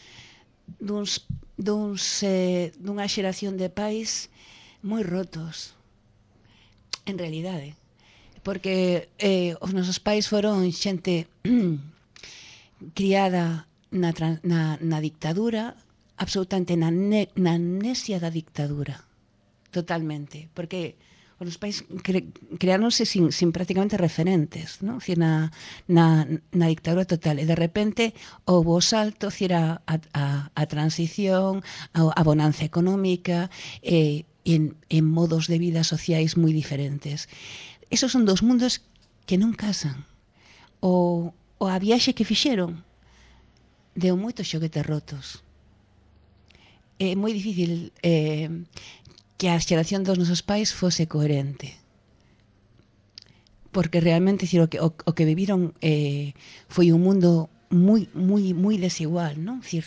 xeración de pais moi rotos, en realidade, porque os nosos pais foron xente criada na dictadura, absolutamente na amnesia da dictadura, totalmente, porque os pais creáronse sin prácticamente referentes, non? Decir, na dictadura total, e de repente houve o salto, decir, a transición, a bonanza económica, en modos de vida sociais moi diferentes. Esos son dos mundos que non casan. O a viaxe que fixeron deu moitos xoguetes rotos. É moi difícil que a xeración dos nosos pais fose coherente, porque realmente, decir, o que viviron foi un mundo moi desigual, non? Decir,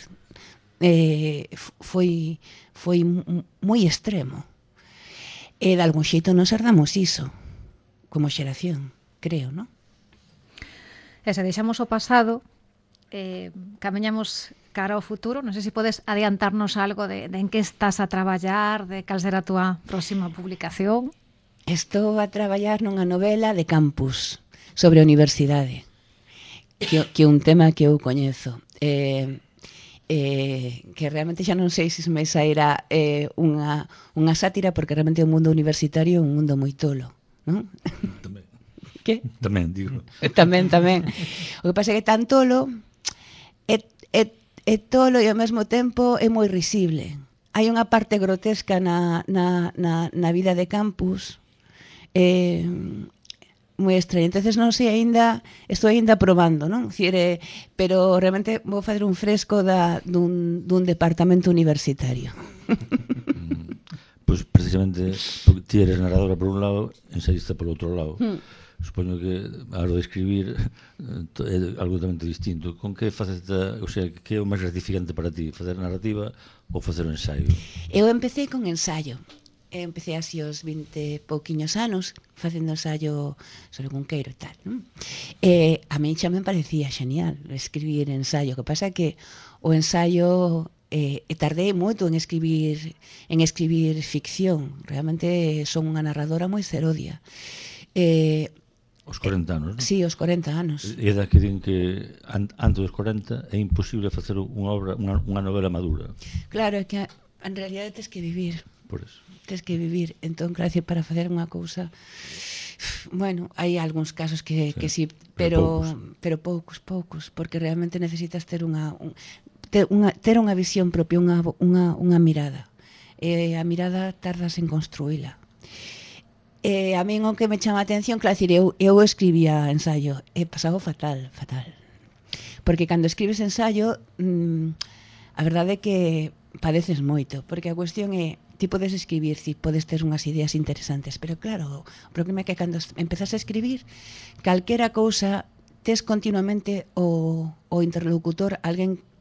foi moi extremo, e de algún xeito nos herdamos iso como xeración, creo, non? E se deixamos o pasado, camiñamos cara ao futuro. Non sei se podes adiantarnos algo de en que estás a traballar, de cal será a túa próxima publicación. Estou a traballar nunha novela de campus sobre a universidade, que un tema que eu coñezo. Que realmente xa non sei se me sairá unha sátira, porque realmente o mundo universitario é un mundo moi tolo, non? Tamén. Que? Tamén, digo. Tamén. O que pasa é que tan tolo é tolo e ao mesmo tempo é moi risible. Hai unha parte grotesca na vida de campus moi extraño. Entonces non sei aínda, estou aínda probando, non? Pero realmente vou facer un fresco dun departamento universitario. Pois precisamente porque ti eres narradora por un lado, ensayista polo outro lado. Supoño que a hora de escribir é algo totalmente distinto. Con que faceta, o sea, que é o máis gratificante para ti, facer narrativa ou facer un ensaio? Eu empecé con ensaio. Empecé así aos 20 pouquiños anos facendo ensaio sobre Cunqueiro e tal, non? A mí xa me parecía genial escribir ensaio. O que pasa é que o ensaio tardei moito en escribir ficción. Realmente son unha narradora moi serodia. Os 40 anos, non? Sí, os 40 anos. E da que din que antes dos 40 é imposible facer unha obra, unha novela madura. Claro, é que en realidade tes que vivir. Por eso. Tes que vivir. Entón, claro, para facer unha cousa... Bueno, hai algúns casos que sí, pero poucos, porque realmente necesitas ter unha visión propia, unha mirada. A mirada tardas en construíla. A min o que me chama a atención, claro, eu escribía ensayo, e pasaba fatal. Porque cando escribes ensayo, a verdade é que padeces moito, porque a cuestión é, ti podes escribir, podes ter unhas ideas interesantes, pero claro, o problema é que cando empezas a escribir, calquera cousa, tes continuamente o interlocutor, a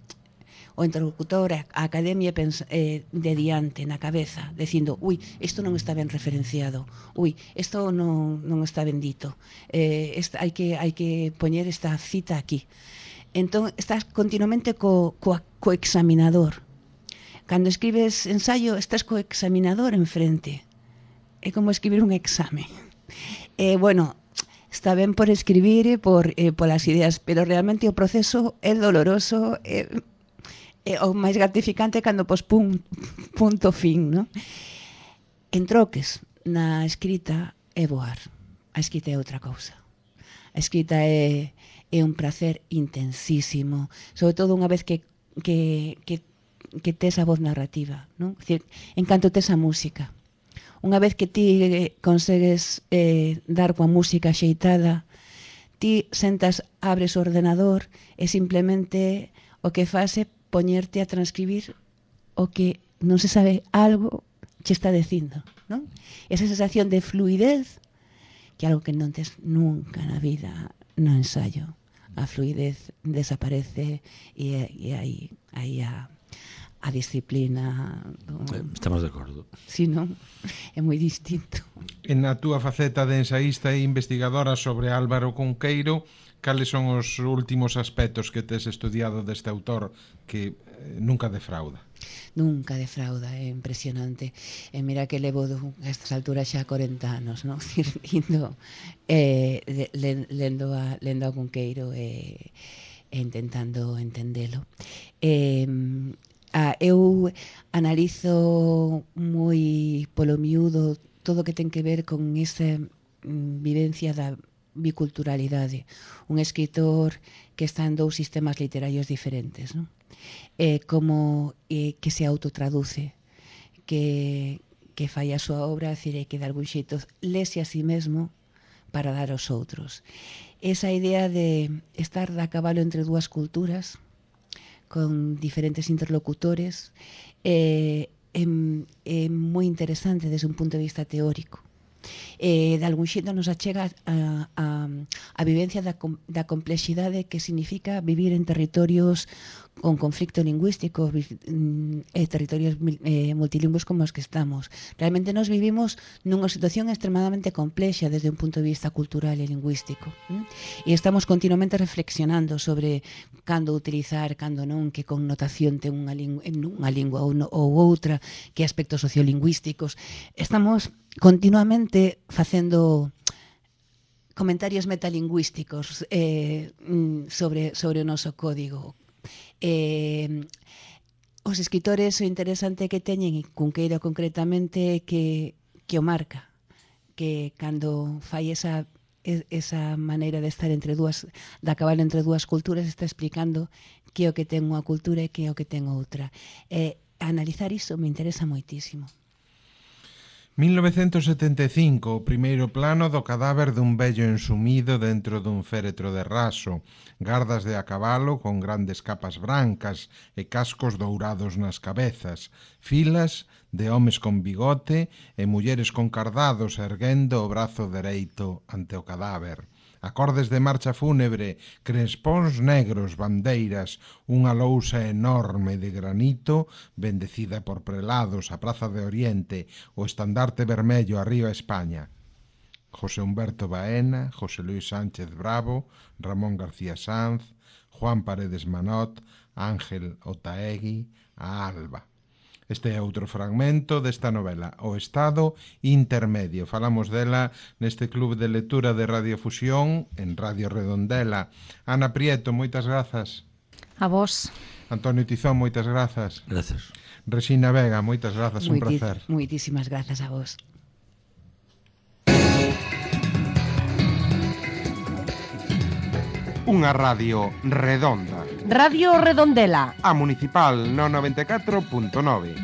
academia de diante, na cabeza, dicindo, isto non está ben referenciado, isto non está ben dito, hai que poñer esta cita aquí. Entón, estás continuamente co examinador. Cando escribes ensayo, estás co examinador enfrente. É como escribir un exame. Bueno, está ben por escribir e polas ideas, pero realmente o proceso é doloroso, o máis gratificante cando punto fin, non? En troques, na escrita é voar. A escrita é outra cousa. A escrita é un placer intensísimo, sobre todo unha vez que tes a voz narrativa, non? En canto tes a música. Unha vez que ti consegues dar coa música axeitada, ti sentas, abres o ordenador e simplemente o que faz é poñerte a transcribir o que non se sabe algo che está dicindo, non? Esa sensación de fluidez que é algo que non tes nunca na vida no ensayo. A fluidez desaparece e aí a disciplina. Estamos de acordo. Si, non? É moi distinto. En a túa faceta de ensaísta e investigadora sobre Álvaro Cunqueiro, cales son os últimos aspectos que tes estudiado deste autor que nunca defrauda? Nunca defrauda, é impresionante. E mira que levo a estas alturas xa 40 anos, non? Indo lendo a Cunqueiro e intentando entendelo. Eu analizo moi polo miúdo todo o que ten que ver con esa vivencia da biculturalidade. Un escritor que está en 2 sistemas literarios diferentes, non? Como que se autotraduce, que fai a súa obra, decir, que de algún xeito lese a si mesmo para dar aos outros. Esa idea de estar a cabalo entre 2 culturas, con diferentes interlocutores, é moi interesante desde un punto de vista teórico. De algún xeito nos achega a vivencia da complexidade que significa vivir en territorios con conflicto lingüístico, territorios multilingües como os que estamos. Realmente nos vivimos nunha situación extremadamente complexa desde un punto de vista cultural e lingüístico. E estamos continuamente reflexionando sobre cando utilizar, cando non, que connotación ten unha lingua ou outra, que aspectos sociolingüísticos. Estamos continuamente facendo comentarios metalingüísticos sobre o noso código. Os escritores o interesante que teñen, e Cunqueiro concretamente, que o marca, que cando fai esa maneira de estar entre dúas, de acabar entre dúas culturas, está explicando que é o que ten unha cultura e que é o que ten outra. Analizar iso me interesa moitísimo. 1975, o primeiro plano do cadáver dun vello ensumido dentro dun féretro de raso, gardas de a cabalo con grandes capas brancas e cascos dourados nas cabezas, filas de homes con bigote e mulleres con cardados erguendo o brazo dereito ante o cadáver. Acordes de marcha fúnebre, crespóns negros, bandeiras, unha lousa enorme de granito, bendecida por prelados, a Praza de Oriente, o estandarte vermello arriba España. José Humberto Baena, José Luis Sánchez Bravo, Ramón García Sanz, Juan Paredes Manot, Ángel Otaegui, a Alba. Este é outro fragmento desta novela, O Estado Intermedio. Falamos dela neste club de lectura de Radiofusión, en Radio Redondela. Ana Prieto, moitas grazas. A vos. Antonio Tizón, moitas grazas. Gracias. Resina Vega, moitas grazas, un placer. Moitísimas grazas a vos. Unha radio redonda. Radio Redondela. A Municipal no 94.9.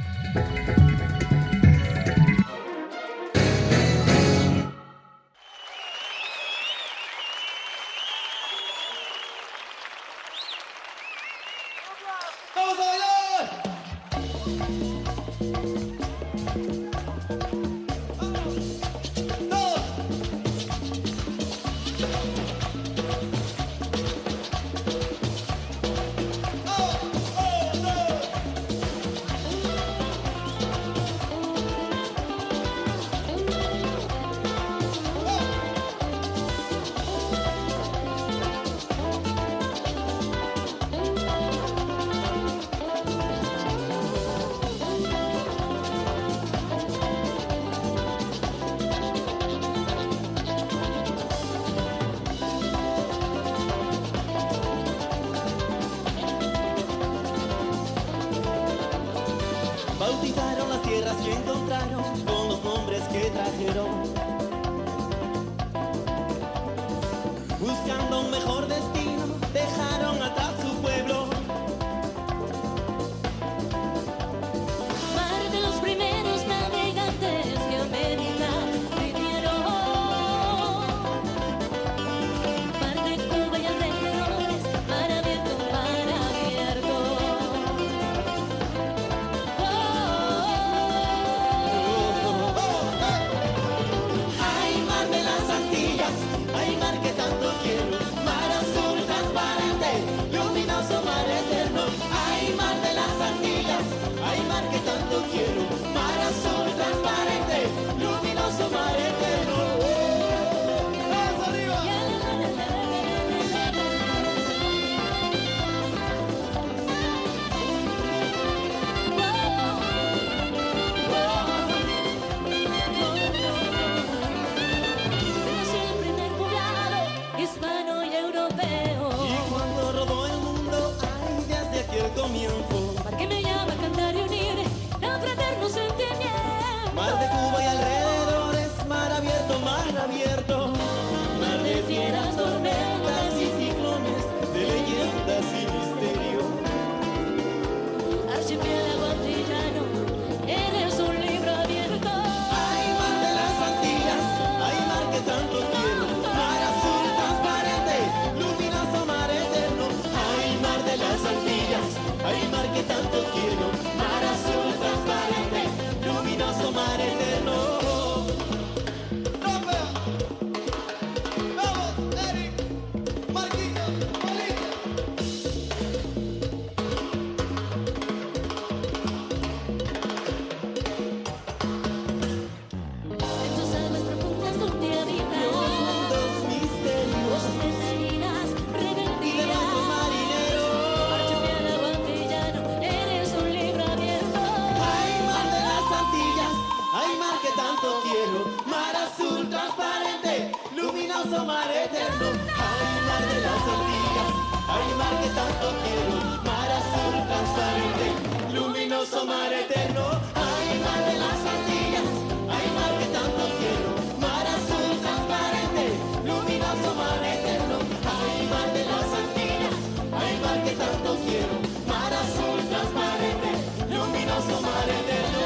luminoso mar eterno, ay mar de las Antillas, ay mar que tanto quiero, mar azul transparente, luminoso mar eterno, ay mar de las Antillas, ay mar que tanto quiero, mar azul transparente, luminoso mar eterno, ay mar de las Antillas, ay mar que tanto quiero, mar azul transparente, luminoso mar eterno.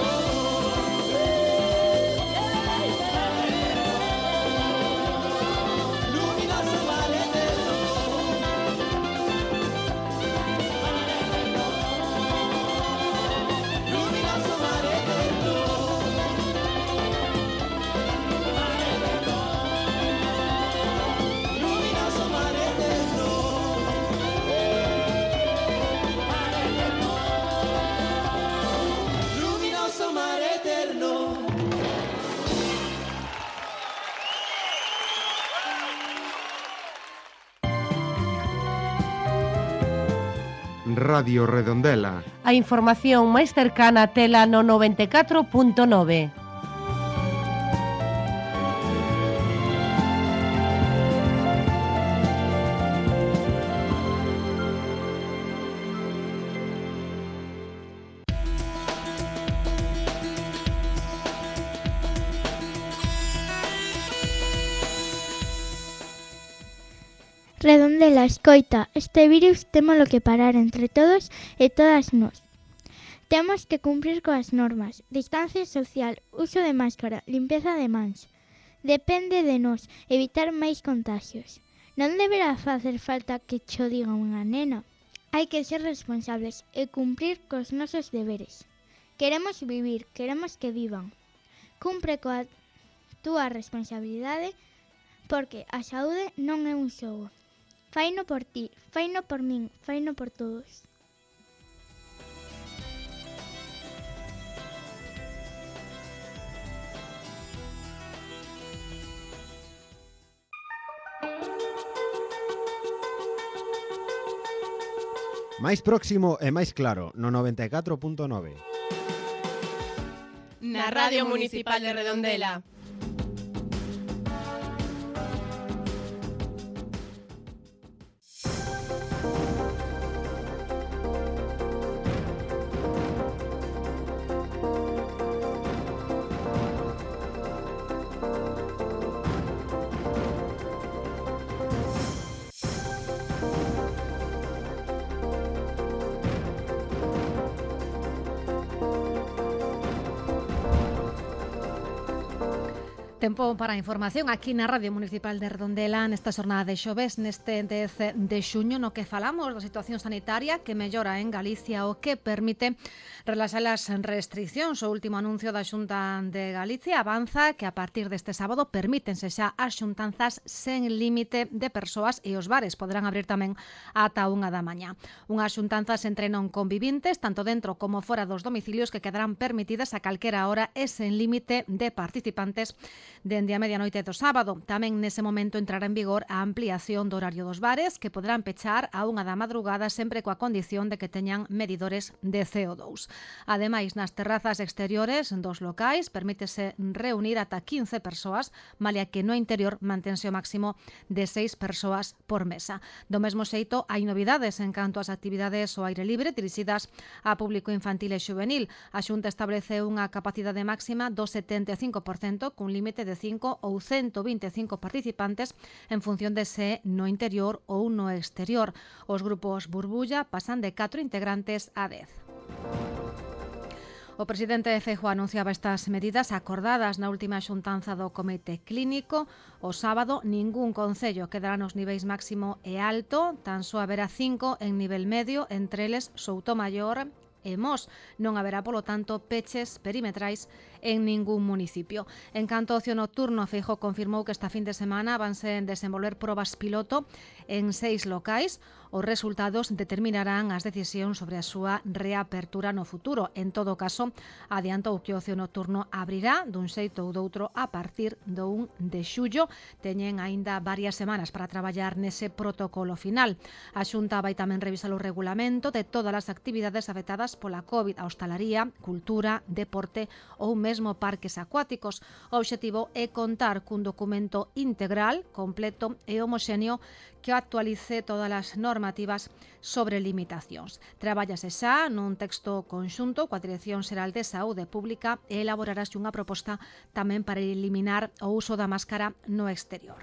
Radio Redondela. A información máis cercana tela no 94.9. Redondela, escoita, este virus témolo que parar entre todos e todas nós. Temos que cumprir coas normas, distancia social, uso de máscara, limpeza de mans. Depende de nós evitar máis contagios. Non deberá facer falta que cho diga unha nena. Hai que ser responsables e cumprir cos nosos deberes. Queremos vivir, queremos que vivan. Cumpre coa túa responsabilidade porque a saúde non é un xogo. Faino por ti, faino por min, faino por todos. Máis próximo e máis claro, no 94.9. Na Radio Municipal de Redondela. Tempo para a información aquí na Radio Municipal de Redondela nesta xornada de xoves, neste 10 de xuño, no que falamos da situación sanitaria que mellora en Galicia o que permite relaxar as restriccións. O último anuncio da Xunta de Galicia avanza que a partir deste sábado permítense xa as xuntanzas sen límite de persoas e os bares poderán abrir tamén ata 1 da mañá. Unhas xuntanzas entre non convivintes, tanto dentro como fora dos domicilios, que quedarán permitidas a calquera hora e sen límite de participantes dende a medianoite do sábado. Tamén nese momento entrará en vigor a ampliación do horario dos bares, que poderán pechar a 1 da madrugada sempre coa condición de que teñan medidores de CO2. Ademais, nas terrazas exteriores dos locais permítese reunir ata 15 persoas, malia que no interior mantense o máximo de 6 persoas por mesa. Do mesmo xeito, hai novidades en canto ás actividades ao aire libre dirixidas a público infantil e xuvenil. A Xunta establece unha capacidade máxima do 75%, cun límite de 5 ou 125 participantes en función de se no interior ou no exterior. Os grupos burbulla pasan de 4 integrantes a 10. O presidente Feijóo anunciaba estas medidas acordadas na última xuntanza do Comité Clínico. O sábado, ningún concello quedará nos niveis máximo e alto, tan só haberá 5 en nivel medio, entre eles Soutomaior e Mos. Non haberá, polo tanto, peches perimetrais en ningún municipio. En canto ao ocio nocturno, Feijóo confirmou que esta fin de semana vanse desenvolver probas piloto en 6 locais. Os resultados determinarán as decisións sobre a súa reapertura no futuro. En todo caso, adiantou que o ocio nocturno abrirá dun xeito ou doutro a partir do 1 de xullo. Teñen aínda varias semanas para traballar nese protocolo final. A Xunta vai tamén revisar o regulamento de todas as actividades afectadas afectadas pola COVID, a hostalaría, cultura, deporte ou mesmo parques acuáticos. O obxectivo é contar cun documento integral, completo e homoxéneo que actualice todas as normativas sobre limitacións. Trabállase xa nun texto conxunto coa Dirección Xeral de Saúde Pública e elaborarase unha proposta tamén para eliminar o uso da máscara no exterior.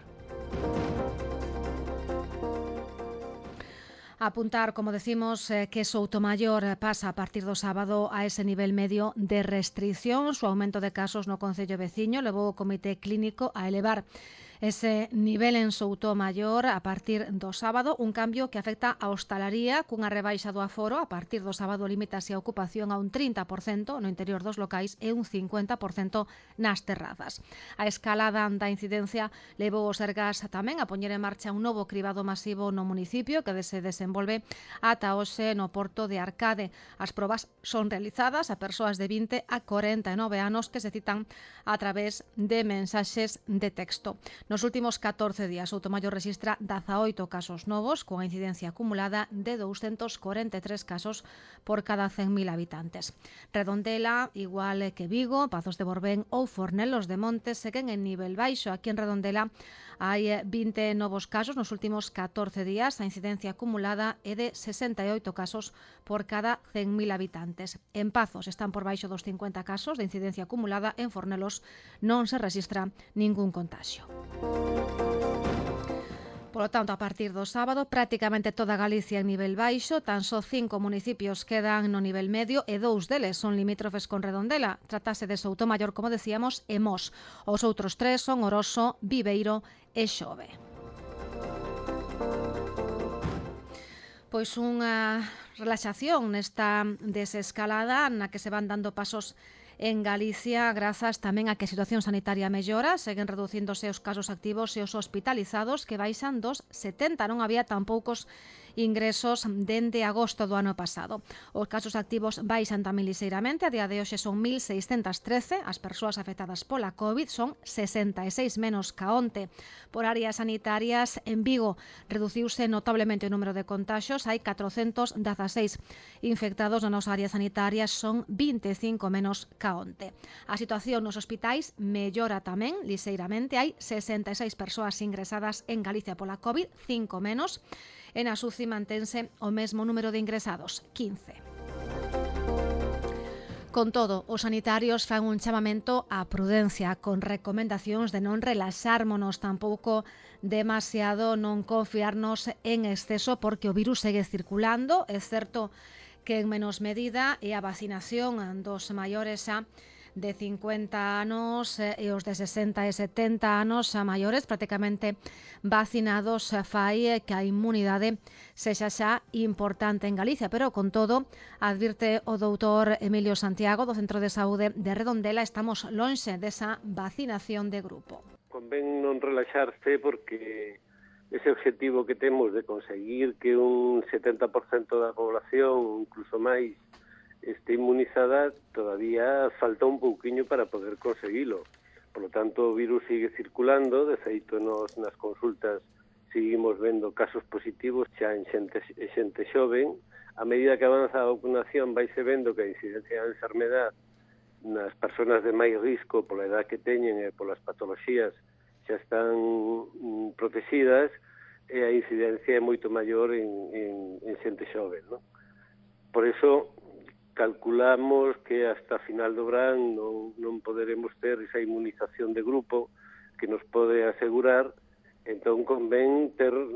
Apuntar, como decimos, que Soutomaior pasa a partir do sábado a ese nivel medio de restriccións. O aumento de casos no concello veciño levou o comité clínico a elevar ese nivel en Soutomaior a partir do sábado, un cambio que afecta a hostalaría cunha rebaixa do aforo. A partir do sábado limítase a ocupación a un 30% no interior dos locais e un 50% nas terrazas. A escalada da incidencia levou o Sergas tamén a poñer en marcha un novo cribado masivo no municipio que se desenvolve ata hoxe no porto de Arcade. As probas son realizadas a persoas de 20 a 49 anos que se citan a través de mensaxes de texto. Nos últimos 14 días, Soutomaior registra 18 casos novos, coa incidencia acumulada de 243 casos por cada 100.000 habitantes. Redondela, igual que Vigo, Pazos de Borbén ou Fornelos de Montes, seguen en nivel baixo. Aquí en Redondela hai 20 novos casos nos últimos 14 días. A incidencia acumulada é de 68 casos por cada 100.000 habitantes. En Pazos están por baixo dos 50 casos de incidencia acumulada. En Fornelos non se rexistra ningún contaxio. Polo tanto, a partir do sábado, prácticamente toda Galicia en nivel baixo, tan só 5 municipios quedan no nivel medio e 2 deles son limítrofes con Redondela. Tratase de Soutomaior, como decíamos, e Mos. Os outros 3 son Oroso, Viveiro e Xove. Pois unha relaxación nesta desescalada na que se van dando pasos en Galicia, grazas tamén a que a situación sanitaria mellora. Seguen reducíndose os casos activos e os hospitalizados, que baixan dos 70. Non había tan poucos ingresos dende agosto do ano pasado. Os casos activos baixan tamén lixeiramente. A día de hoxe son 1.613. As persoas afectadas pola COVID son 66 menos ca onte. Por áreas sanitarias, en Vigo reduciuse notablemente o número de contaxios. Hai 416 infectados na nosa área sanitaria, son 25 menos ca onte. A situación nos hospitais mellora tamén lixeiramente. Hai 66 persoas ingresadas en Galicia pola COVID, 5 menos. En a SUCI mantense o mesmo número de ingresados, 15. Con todo, os sanitarios fan un chamamento á prudencia, con recomendacións de non relaxármonos, tampouco demasiado non confiarnos en exceso, porque o virus segue circulando. É certo que en menos medida, e a vacinación dos maiores xa de 50 anos e os de 60 e 70 anos a maiores prácticamente vacinados fai que a inmunidade sexa xa importante en Galicia, pero con todo, advirte o doutor Emilio Santiago do Centro de Saúde de Redondela, estamos lonxe desa vacinación de grupo. Convén non relaxarse porque ese objetivo que temos de conseguir que un 70% da población, incluso máis, este inmunizada, todavía falta un pouquiño para poder conseguilo. Por lo tanto, o virus sigue circulando. De feito, nas consultas seguimos vendo casos positivos xa en xente xoven. A medida que avanza a vacunación, vaise vendo que a incidencia da enfermedad nas persoas de máis risco pola edad que teñen e polas patoloxías xa están protegidas, e a incidencia é moito maior en xente xoven, non? Por eso, calculamos que hasta final do verán non poderemos ter esa inmunización de grupo que nos pode asegurar. Entón convén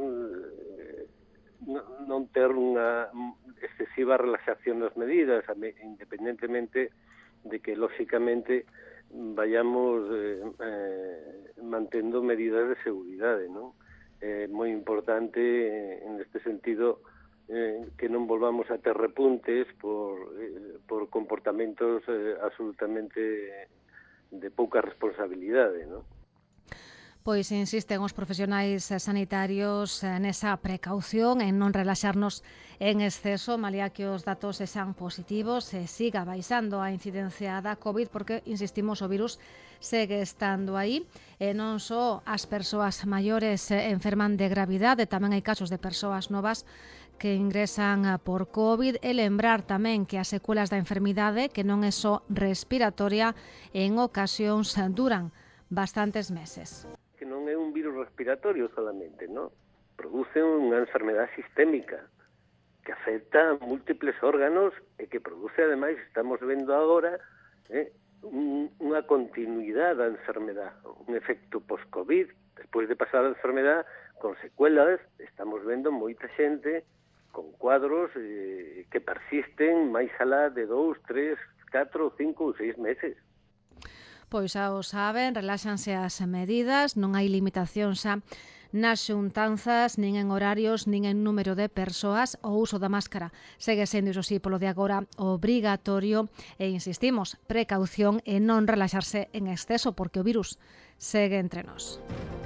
non ter unha excesiva relaxación das medidas, independentemente de que, lóxicamente, vayamos mantendo medidas de seguridade, non? É moi importante, en este sentido, que non volvamos a ter repuntes por comportamentos absolutamente de pouca responsabilidade, non? Pois insisten os profesionais sanitarios nesa precaución, en non relaxarnos en exceso, malia que os datos sexan positivos, se siga baixando a incidencia da COVID, porque, insistimos, o virus segue estando aí. E non só as persoas maiores enferman de gravidade, tamén hai casos de persoas novas que ingresan por COVID e lembrar tamén que as secuelas da enfermidade, que non é só respiratoria, en ocasións duran bastantes meses. Que non é un virus respiratorio solamente, ¿no? Produce unha enfermedade sistémica que afecta a múltiples órganos e que produce, ademais, estamos vendo agora, unha continuidade da enfermedade, un efecto post-COVID, despois de pasar a enfermedade, con secuelas, estamos vendo moita xente con cuadros que persisten máis alá de 2, 3, 4, 5 ou 6 meses. Pois xa o saben, reláxanse as medidas, non hai limitación xa nas xuntanzas, nin en horarios, nin en número de persoas. O uso da máscara segue sendo, iso sí, polo de agora, obrigatorio e, insistimos, precaución e non relaxarse en exceso porque o virus segue entre nós.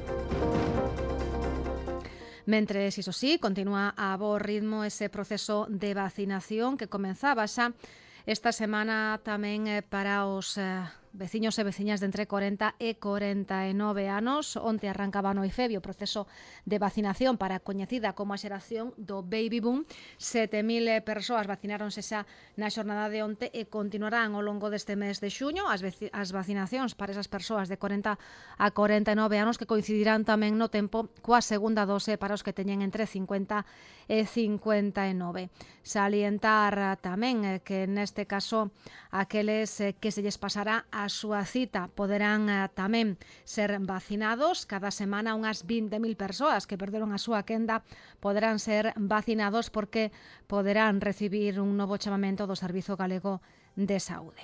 Mentres, iso sí, continúa a bo ritmo ese proceso de vacinación que comenzaba xa esta semana tamén para os veciños e veciñas de entre 40 e 49 anos. Onte arrancaba no IFEBI o proceso de vacinación para a coñecida como a xeración do Baby Boom. 7.000 persoas vacináronse xa na xornada de onte e continuarán ao longo deste mes de xuño as vacinacións para esas persoas de 40 a 49 anos que coincidirán tamén no tempo coa segunda dose para os que teñen entre 50 e 59. Salientar tamén que neste caso aqueles que se lles pasará a súa cita poderán tamén ser vacinados. Cada semana unhas 20.000 persoas que perderon a súa quenda poderán ser vacinados porque poderán recibir un novo chamamento do Servizo Galego de Saúde.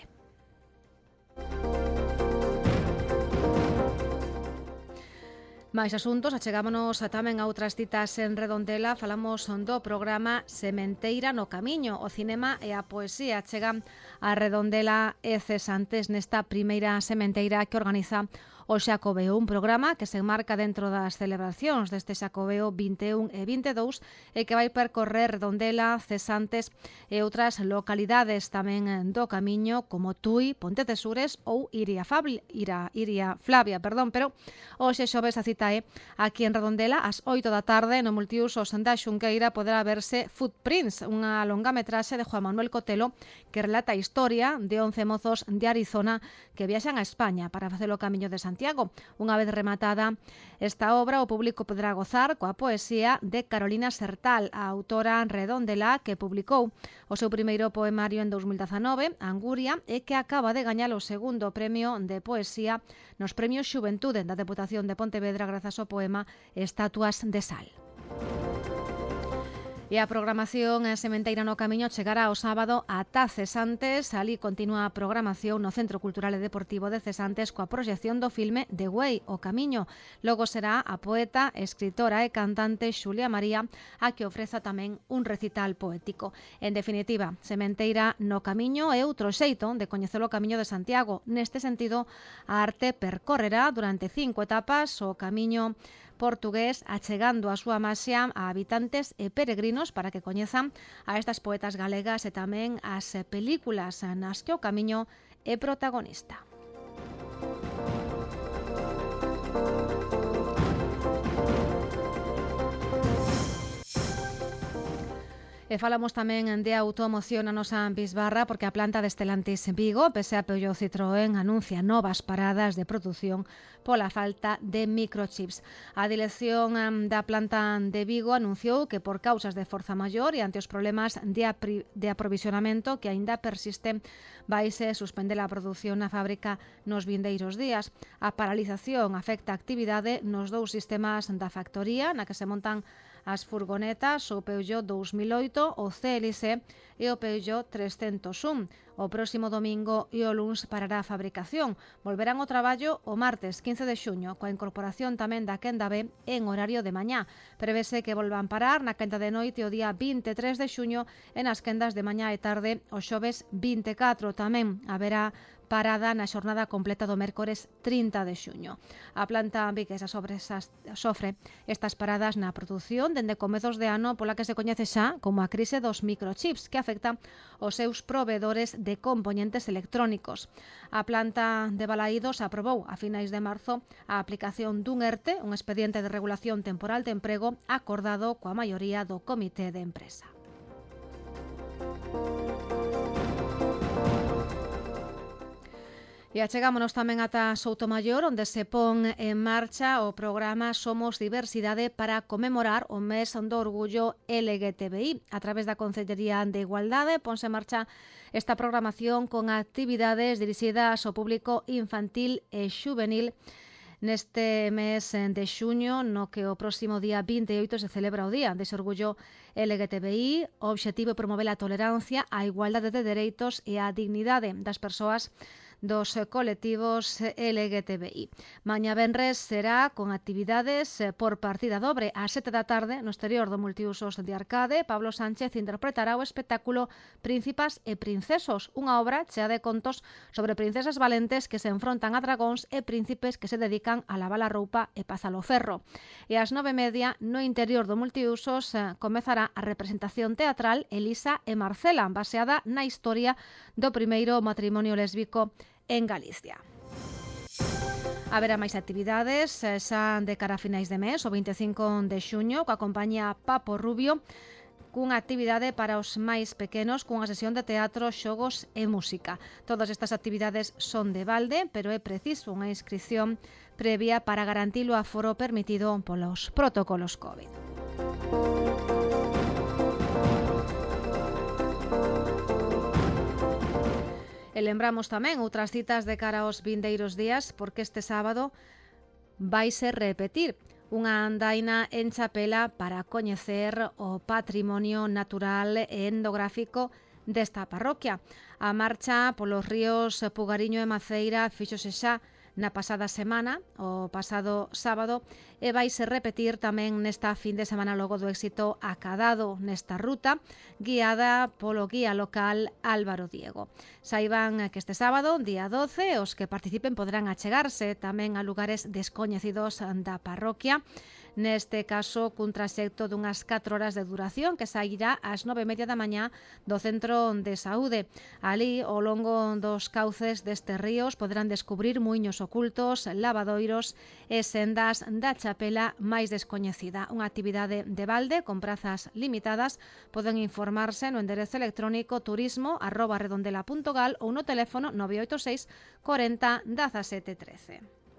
Mais asuntos, achegámonos tamén a outras citas en Redondela. Falamos do programa Sementeira no Camiño. O cinema e a poesía chegan a Redondela e Cesantes nesta primeira sementeira que organiza o Xacobeo, un programa que se enmarca dentro das celebracións deste Xacobeo 21 e 22 e que vai percorrer Redondela, Cesantes e outras localidades tamén do Camiño como Tui, Pontecesures ou Iria Flavia, pero hoxe xoves a cita é aquí en Redondela ás 8 da tarde no multiusos da Xunqueira poderá verse Footprints, unha longametraxe de Juan Manuel Cotelo que relata a historia de 11 mozos de Arizona que viaxan a España para facer o Camiño de Santiago. Unha vez rematada esta obra, o público poderá gozar coa poesía de Carolina Sertal, a autora redondelá que publicou o seu primeiro poemario en 2019, Anguria, e que acaba de gañar o segundo premio de poesía nos premios Xuventude da Deputación de Pontevedra grazas ao poema Estatuas de Sal. E a programación Sementeira no Camiño chegará o sábado ata Cesantes. Ali continúa a programación no Centro Cultural e Deportivo de Cesantes coa proxección do filme The Way, o Camiño. Logo será a poeta, escritora e cantante Xulia María a que ofreza tamén un recital poético. En definitiva, Sementeira no Camiño é outro xeito de coñecer o Camiño de Santiago. Neste sentido, a arte percorrerá durante 5 etapas o Camiño portugués, achegando a súa maxia a habitantes e peregrinos para que coñezan a estas poetas galegas e tamén as películas nas que o Camiño é protagonista. E falamos tamén de automoción na nosa bisbarra porque a planta de Stellantis Vigo, pese a Peugeot Citroën, anuncia novas paradas de produción pola falta de microchips. A dirección da planta de Vigo anunciou que por causas de forza maior e ante os problemas de aprovisionamento que aínda persisten, vaise suspender a produción na fábrica nos vindeiros días. A paralización afecta a actividade nos dous sistemas da factoría na que se montan as furgonetas, o Peugeot 2008, o CLC e o Peugeot 301. O próximo domingo e o luns parará a fabricación. Volverán ao traballo o martes 15 de xuño, coa incorporación tamén da quenda B en horario de mañá. Prevese que volvan parar na quenda de noite o día 23 de xuño e nas quendas de mañá e tarde o xoves 24. Tamén haberá parada na xornada completa do mércores 30 de xuño. A planta viguesa sofre estas paradas na produción dende comezos de ano pola que se coñece xa como a crise dos microchips que afecta os seus provedores de componentes electrónicos. A planta de Balaídos aprobou a finais de marzo a aplicación dun ERTE, un expediente de regulación temporal de emprego acordado coa maioría do comité de empresa. E achegámonos tamén ata Soutomaior, onde se pon en marcha o programa Somos Diversidade para conmemorar o mes do orgullo LGTBI. A través da Consellería de Igualdade ponse en marcha esta programación con actividades dirixidas ao público infantil e xuvenil neste mes de xuño, no que o próximo día 28 se celebra o Día dese orgullo LGTBI. O obxectivo é promover a tolerancia, a igualdade de dereitos e a dignidade das persoas dos colectivos LGTBI. Mañá venres será con actividades por partida dobre. Ás 7 da tarde, no exterior do Multiusos de Arcade, Pablo Sánchez interpretará o espectáculo Príncipas e Princesos, unha obra chea de contos sobre princesas valentes que se enfrontan a dragóns e príncipes que se dedican a lavar a roupa e pasar o ferro. E ás 9:30, no interior do Multiusos, comezará a representación teatral Elisa e Marcela, baseada na historia do primeiro matrimonio lésbico en Galicia. Haberá máis actividades xa de cara a finais de mes, o 25 de xuño, coa compañía Papo Rubio, cunha actividade para os máis pequenos, cunha sesión de teatro, xogos e música. Todas estas actividades son de balde, pero é preciso unha inscripción previa para garantir o aforo permitido polos protocolos COVID. E lembramos tamén outras citas de cara aos vindeiros días, porque este sábado vaise repetir unha andaina en Chapela para coñecer o patrimonio natural e endográfico desta parroquia. A marcha polos ríos Pugariño e Maceira fíxose xa na pasada semana, o pasado sábado, e vaise repetir tamén nesta fin de semana logo do éxito acadado nesta ruta, guiada polo guía local Álvaro Diego. Saiban que este sábado, día 12, os que participen poderán achegarse tamén a lugares descoñecidos da parroquia, neste caso cun traxecto dunhas 4 horas de duración que sairá ás 9:30 da mañá do Centro de Saúde. Ali, ao longo dos cauces destes ríos, poderán descubrir muiños ocultos, lavadoiros e sendas da Chapela máis descoñecida. Unha actividade de balde con prazas limitadas. Poden informarse no enderezo electrónico turismo@redondela.gal ou no teléfono 986 40 17 13.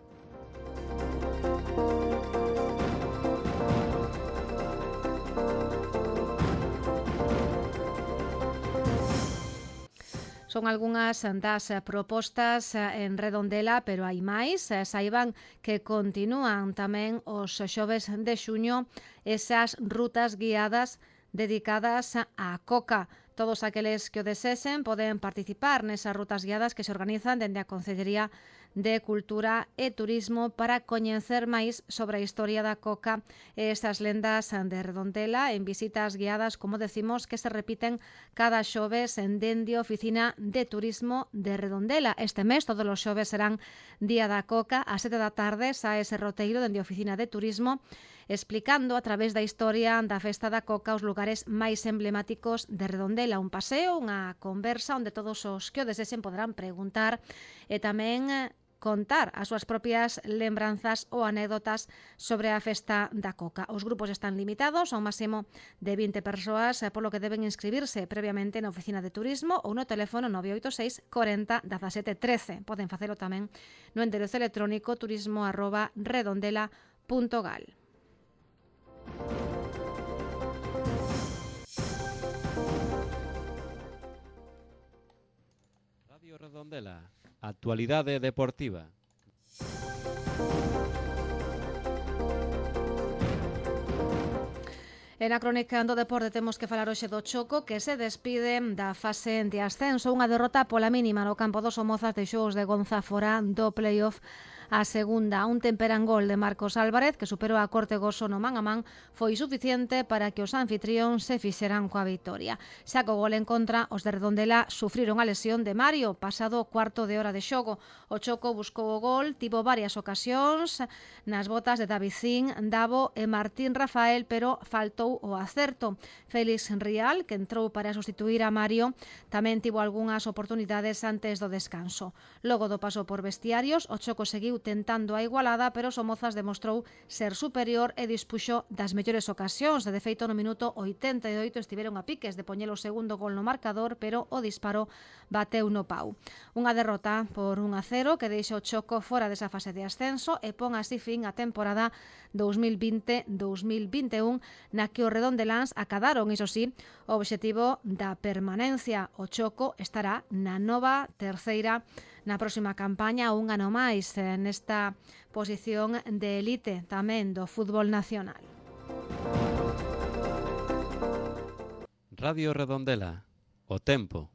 Son algunhas das propostas en Redondela, pero hai máis. Saiban que continúan tamén os xoves de xuño esas rutas guiadas dedicadas á coca. Todos aqueles que o desexen poden participar nesas rutas guiadas que se organizan dende a Consellería de Cultura e Turismo para coñecer máis sobre a historia da coca e esas lendas de Redondela en visitas guiadas, como decimos, que se repiten cada xoves dende a Oficina de Turismo de Redondela. Este mes todos os xoves serán Día da Coca, a 7 da tarde sae ese roteiro dende a Oficina de Turismo explicando a través da historia da Festa da Coca os lugares máis emblemáticos de Redondela. Un paseo, unha conversa onde todos os que o desexen poderán preguntar e tamén contar as súas propias lembranzas ou anécdotas sobre a Festa da Coca. Os grupos están limitados a un máximo de 20 persoas, polo que deben inscribirse previamente na Oficina de Turismo ou no teléfono 986 40 17 13. Poden facelo tamén no enderezo electrónico turismo@redondela.gal. Radio Redondela, actualidade deportiva. E na crónica do deporte temos que falar hoxe do Choco, que se despide da fase de ascenso. Unha derrota pola mínima no campo dos Somozas deixou os de Gonza fora do playoff A segunda, un temperangol de Marcos Álvarez que superou a Cortegoso no man a man foi suficiente para que os anfitrións se fixeran coa vitoria. Xa co gol en contra, os de Redondela sufriron a lesión de Mario pasado o cuarto de hora de xogo. O Choco buscou o gol, tivo varias ocasións nas botas de Davicín, Davo e Martín Rafael, pero faltou o acerto. Félix Rial, que entrou para sustituir a Mario, tamén tivo algunhas oportunidades antes do descanso. Logo do paso por vestiarios, o Choco seguiu tentando a igualada, pero Somozas demostrou ser superior e dispuxo das mellores ocasións. De feito, no minuto 88 estiveron a piques de poñer o segundo gol no marcador, pero o disparo bateu no pau. Unha derrota por 1-0 que deixa o Choco fora desa fase de ascenso e pon así fin a temporada 2020-2021 na que os redondeláns acadaron, iso sí, o obxectivo da permanencia. O Choco estará na nova terceira na próxima campaña, un ano máis nesta posición de elite tamén do fútbol nacional. Radio Redondela, o tempo.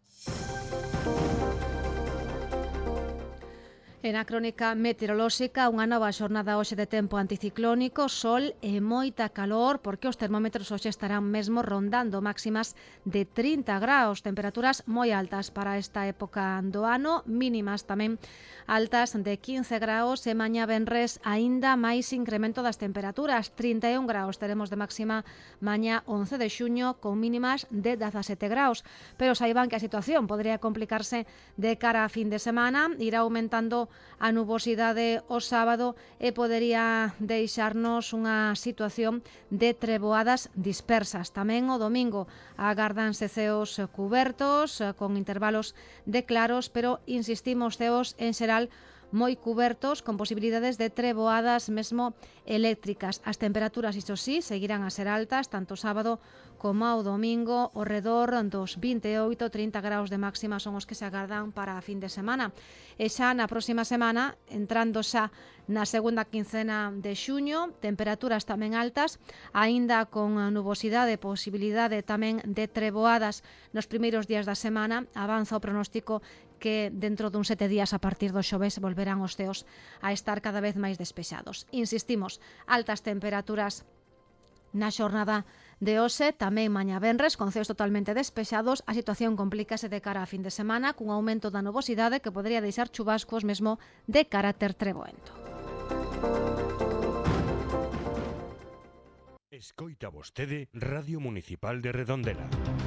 E na crónica meteorolóxica, unha nova xornada hoxe de tempo anticiclónico, sol e moita calor, porque os termómetros hoxe estarán mesmo rondando máximas de 30 graus, temperaturas moi altas para esta época do ano, mínimas tamén altas de 15 graus e mañá venres aínda máis incremento das temperaturas, 31 graus teremos de máxima mañá 11 de xuño con mínimas de 17 graus, pero saiban que a situación podría complicarse de cara a fin de semana, irá aumentando a nubosidade o sábado e podería deixarnos unha situación de treboadas dispersas. Tamén o domingo agárdanse ceos cubertos con intervalos de claros, pero insistimos, ceos en xeral moi cubertos con posibilidades de treboadas mesmo eléctricas. As temperaturas, iso sí, seguirán a ser altas tanto sábado como ao domingo, ao redor dos 28-30 graus de máxima son os que se agardan para a fin de semana. E xa na próxima semana, entrando xa na segunda quincena de xuño, temperaturas tamén altas, aínda con nubosidade e posibilidade tamén de treboadas nos primeiros días da semana. Avanza o pronóstico que dentro dun 7 días a partir do xoves volverán os ceos a estar cada vez máis despexados. Insistimos, altas temperaturas na xornada de hoxe, tamén mañá venres, con ceos totalmente despexados. A situación complícase de cara a fin de semana, cun aumento da nubosidade que podría deixar chubascos mesmo de carácter treboento. Escoita vostede Radio Municipal de Redondela.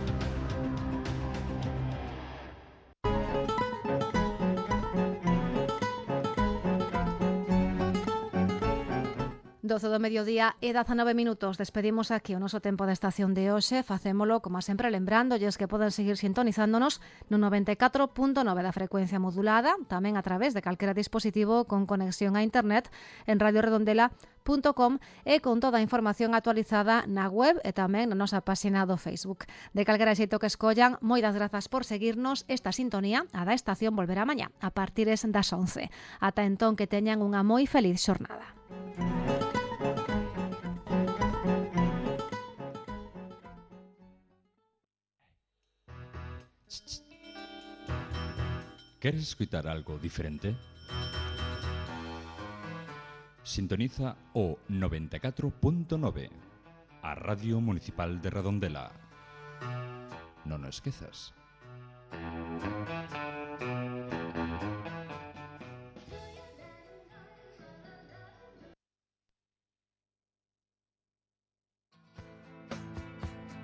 12 do mediodía e 19 minutos. Despedimos aquí o noso tempo de estación de hoxe. Facémolo, como sempre, lembrándoles que poden seguir sintonizándonos no 94.9 da frecuencia modulada, tamén a través de calquera dispositivo con conexión a internet en radioredondela.com e con toda a información actualizada na web e tamén na nosa páxina do Facebook. De calquera xeito que escollan, moitas grazas por seguirnos. Esta sintonía, a da estación, volverá mañá a partir das 11. Ata entón, que teñan unha moi feliz xornada. ¿Queres escutar algo diferente? Sintoniza o 94.9, a Radio Municipal de Redondela. Non o esquezas.